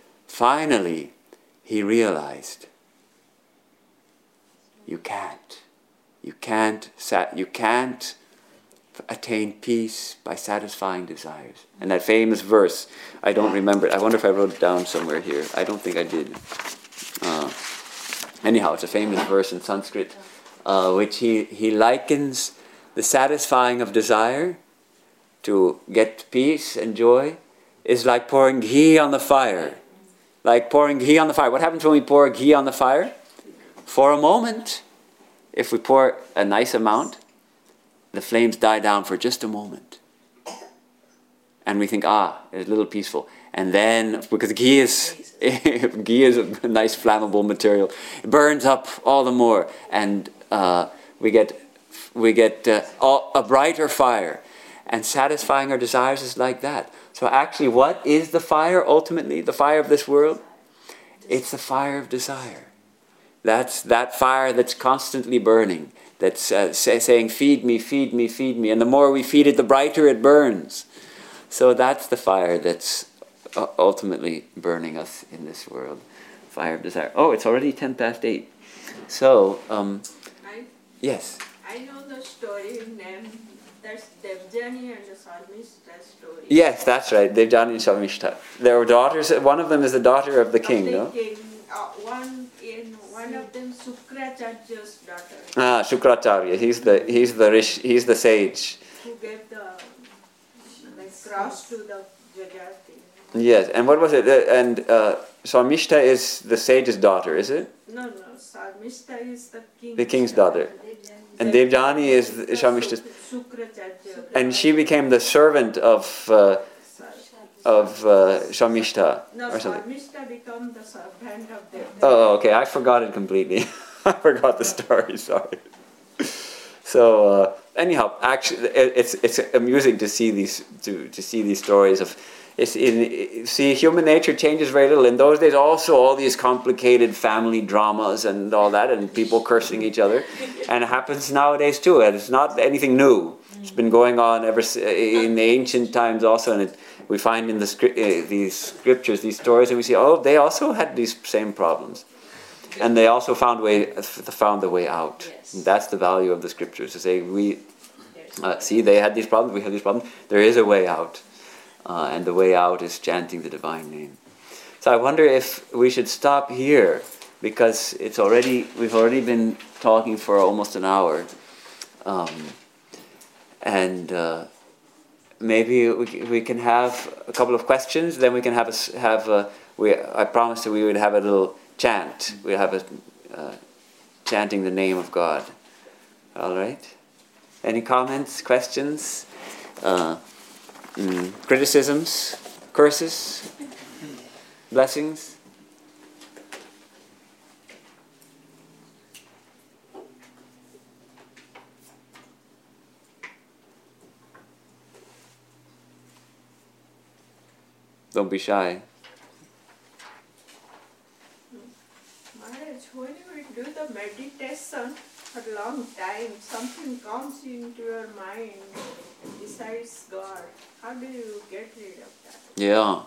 he realized, you can't attain peace by satisfying desires. And that famous verse, I don't remember it. I wonder if I wrote it down somewhere here. I don't think I did. Anyhow, it's a famous verse in Sanskrit, which he likens the satisfying of desire to get peace and joy is like pouring ghee on the fire. Like pouring ghee on the fire. What happens when we pour ghee on the fire? For a moment, if we pour a nice amount, the flames die down for just a moment. And we think, it's a little peaceful. And then, because ghee is a nice flammable material, it burns up all the more, and we get a brighter fire. And satisfying our desires is like that. So actually, what is the fire ultimately? The fire of this world? It's the fire of desire. That's that fire that's constantly burning, that's saying, feed me, feed me, feed me. And the more we feed it, the brighter it burns. So that's the fire that's ultimately burning us in this world. Fire of desire. Oh, it's already 8:10. So, yes. I know the story named, that's Devjani and the Sarmishta story. Yes, that's right. Devjani and Sarmishta. There were daughters. One of them is the daughter of the king, no? King. One of them, Sukracharya's daughter. Shukracharya. He's the sage. Who gave the cross to the Jajati. Yes, and what was it? And Sarmishta is the sage's daughter, is it? No, Sarmishta is the king. The king's daughter. And Devjani is Sarmishta's. And she became the servant of Sarmishta. No, or something. Sarmishta became the servant of Devjani. Oh, okay. I forgot it completely. I forgot the story. Sorry. So anyhow, actually, it's amusing to see these stories of. See, human nature changes very little. In those days, also all these complicated family dramas and all that, and people cursing each other, and it happens nowadays too. And it's not anything new. It's been going on ever in the ancient times also, and we find in these scriptures, these stories, and we see, they also had these same problems, and they also found the way out. Yes. And that's the value of the scriptures, to say see, they had these problems, we have these problems. There is a way out. And the way out is chanting the divine name. So I wonder if we should stop here, because we've already been talking for almost an hour, and maybe we can have a couple of questions. Then we can I promised that we would have a little chant. We have chanting the name of God. All right. Any comments, questions? Criticisms, curses, blessings. Don't be shy. Maharaj, when you do the meditation for a long time, something comes into your mind besides God. How do you get rid of that? Yeah.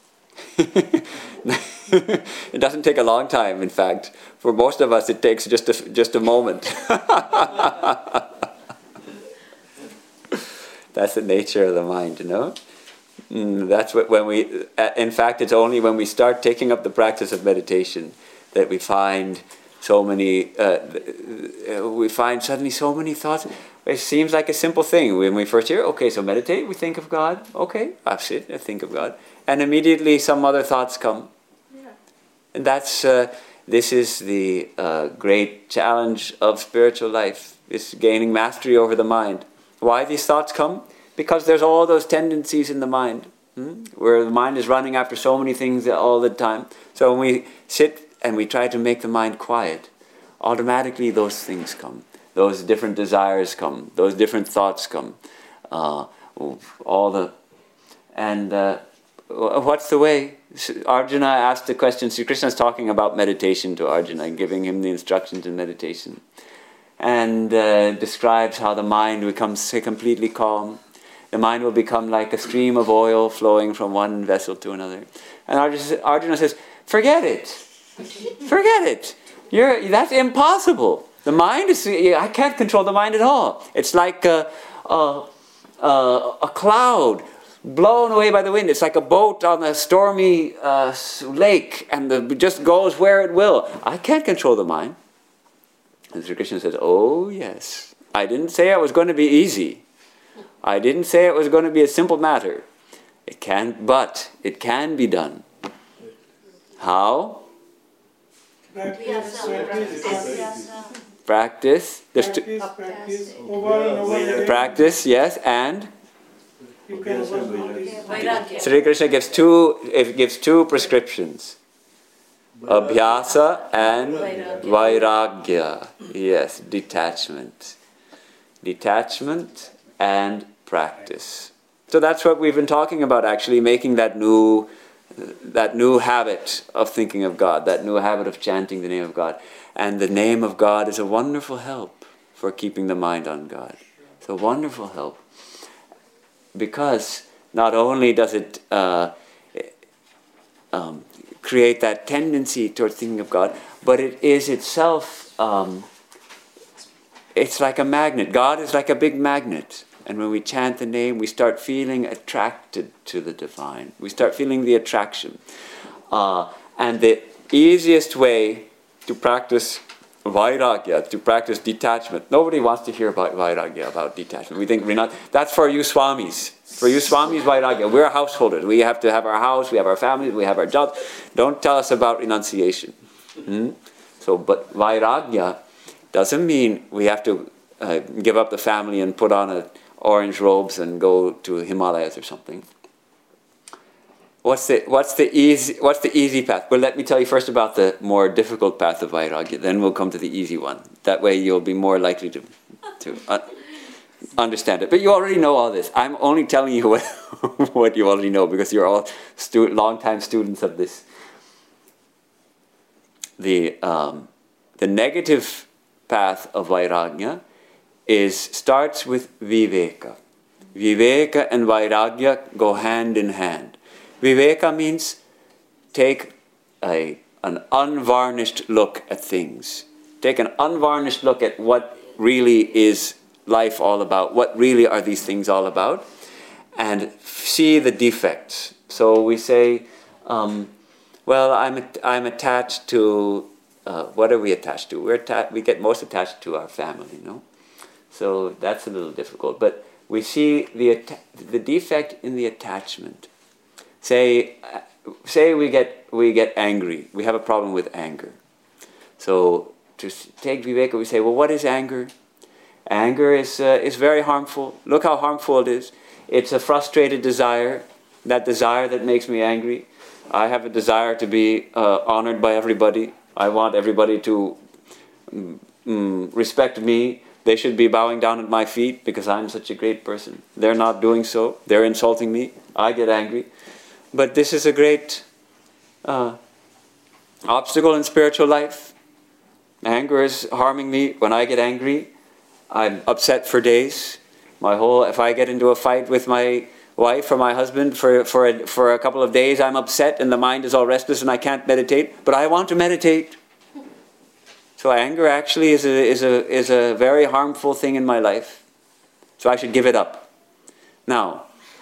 It doesn't take a long time, in fact. For most of us, it takes just a moment. That's the nature of the mind, you know? That's what in fact, it's only when we start taking up the practice of meditation that we find suddenly so many thoughts. It seems like a simple thing. When we first hear, okay, so meditate, we think of God. Okay, I sit, I think of God. And immediately some other thoughts come. Yeah. And this is the great challenge of spiritual life, is gaining mastery over the mind. Why these thoughts come? Because there's all those tendencies in the mind, where the mind is running after so many things all the time. So when we sit and we try to make the mind quiet, automatically those things come. Those different desires come. Those different thoughts come. What's the way? Arjuna asked the question. Sri Krishna is talking about meditation to Arjuna, giving him the instructions in meditation, and describes how the mind becomes completely calm. The mind will become like a stream of oil flowing from one vessel to another. And Arjuna says, "Forget it. Forget it. That's impossible. The mind is. I can't control the mind at all. It's like a cloud blown away by the wind. It's like a boat on a stormy lake, and it just goes where it will. I can't control the mind." And Sri Krishna says, "Oh yes, I didn't say it was going to be easy. I didn't say it was going to be a simple matter. But it can be done. How? Practice. Practice, yes, and Sri Krishna gives two prescriptions. Abhyasa and Vairagya. Yes, detachment. Detachment and practice. So that's what we've been talking about, actually, making that new habit of thinking of God, that new habit of chanting the name of God. And the name of God is a wonderful help for keeping the mind on God. It's a wonderful help. Because not only does it create that tendency towards thinking of God, but it is itself, it's like a magnet. God is like a big magnet. And when we chant the name, we start feeling attracted to the divine. We start feeling the attraction. And the easiest way to practice Vairagya, to practice detachment. Nobody wants to hear about Vairagya, about detachment. We think we're not. That's for you Swamis. For you Swamis, Vairagya. We're householders. We have to have our house, we have our families, we have our jobs. Don't tell us about renunciation. But Vairagya doesn't mean we have to give up the family and put on orange robes and go to Himalayas or something. What's the easy path? Well, let me tell you first about the more difficult path of Vairagya. Then we'll come to the easy one. That way you'll be more likely to understand it. But you already know all this. I'm only telling you what you already know, because you're all long-time students of this. The negative path of Vairagya starts with Viveka. Viveka and Vairagya go hand in hand. Viveka means take an unvarnished look at things. Take an unvarnished look at what really is life all about. What really are these things all about? And see the defects. So we say, well, I'm attached to. What are we attached to? We get most attached to our family, no? So that's a little difficult. But we see the defect in the attachment. Say we get angry. We have a problem with anger. So to take Viveka, we say, well, what is anger? Anger is very harmful. Look how harmful it is. It's a frustrated desire. That desire that makes me angry. I have a desire to be honored by everybody. I want everybody to respect me. They should be bowing down at my feet because I'm such a great person. They're not doing so. They're insulting me. I get angry. But this is a great obstacle in spiritual life. Anger is harming me. When I get angry, I'm upset for days. If I get into a fight with my wife or my husband for a couple of days, I'm upset and the mind is all restless and I can't meditate. But I want to meditate. So anger actually is a very harmful thing in my life. So I should give it up. Now,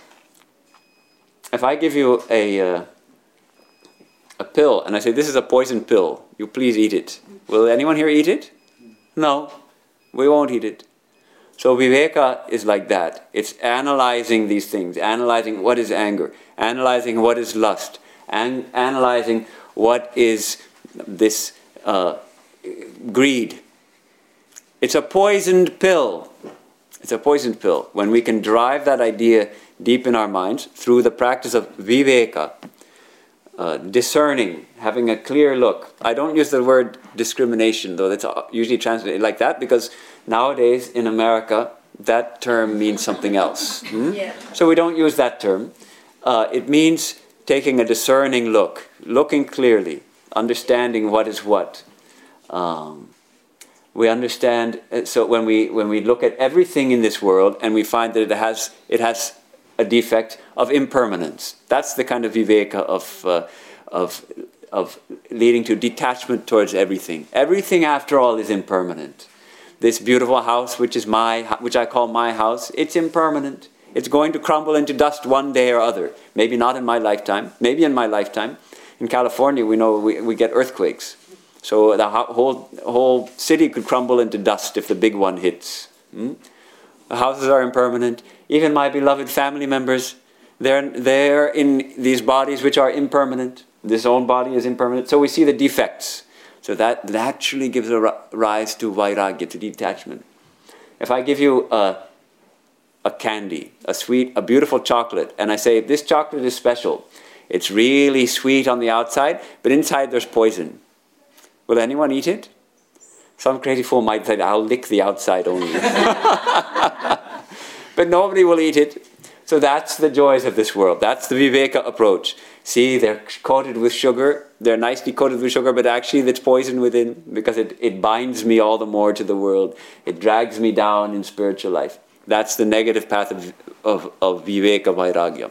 if I give you a pill and I say, this is a poison pill, you please eat it. Will anyone here eat it? No, we won't eat it. So viveka is like that. It's analyzing these things, analyzing what is anger, analyzing what is lust, and analyzing what is this greed. It's a poisoned pill. It's a poisoned pill. When we can drive that idea deep in our minds through the practice of viveka, discerning, having a clear look. I don't use the word discrimination, though that's usually translated like that, because nowadays in America that term means something else. Yeah. So we don't use that term. It means taking a discerning look, looking clearly, understanding what is what. We understand. So when we look at everything in this world and we find that it has a defect of impermanence. That's the kind of viveka of leading to detachment towards everything. Everything, after all, is impermanent. This beautiful house, which I call my house, it's impermanent. It's going to crumble into dust one day or other. Maybe not in my lifetime. Maybe in my lifetime. In California, we know we get earthquakes. So the whole city could crumble into dust if the big one hits. The houses are impermanent. Even my beloved family members, they're in these bodies which are impermanent. This own body is impermanent. So we see the defects. So that naturally gives a rise to vairagya, to detachment. If I give you a candy, a beautiful chocolate, and I say, this chocolate is special. It's really sweet on the outside, but inside there's poison. Will anyone eat it? Some crazy fool might say, I'll lick the outside only. But nobody will eat it. So that's the joys of this world. That's the viveka approach. See, they're coated with sugar. They're nicely coated with sugar, but actually it's poison within, because it binds me all the more to the world. It drags me down in spiritual life. That's the negative path of viveka vairagya.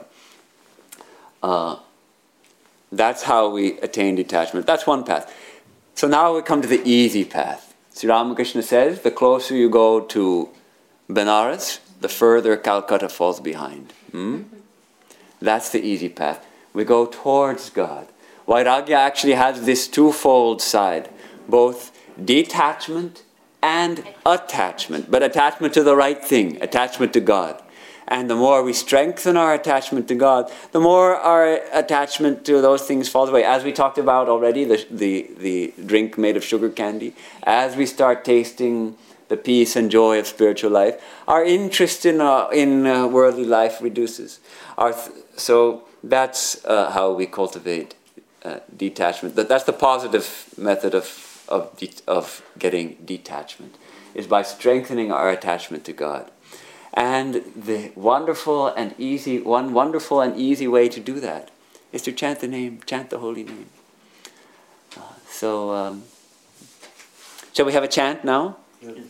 That's how we attain detachment. That's one path. So now we come to the easy path. Sri Ramakrishna says, the closer you go to Benares, the further Calcutta falls behind. That's the easy path. We go towards God. Vairagya actually has this twofold side, both detachment and attachment, but attachment to the right thing, attachment to God. And the more we strengthen our attachment to God, the more our attachment to those things falls away. As we talked about already, the drink made of sugar candy, as we start tasting the peace and joy of spiritual life, our interest in worldly life reduces. So that's how we cultivate detachment. That's the positive method of getting detachment, is by strengthening our attachment to God. And the wonderful and easy way to do that is to chant the name, chant the holy name. Shall we have a chant now?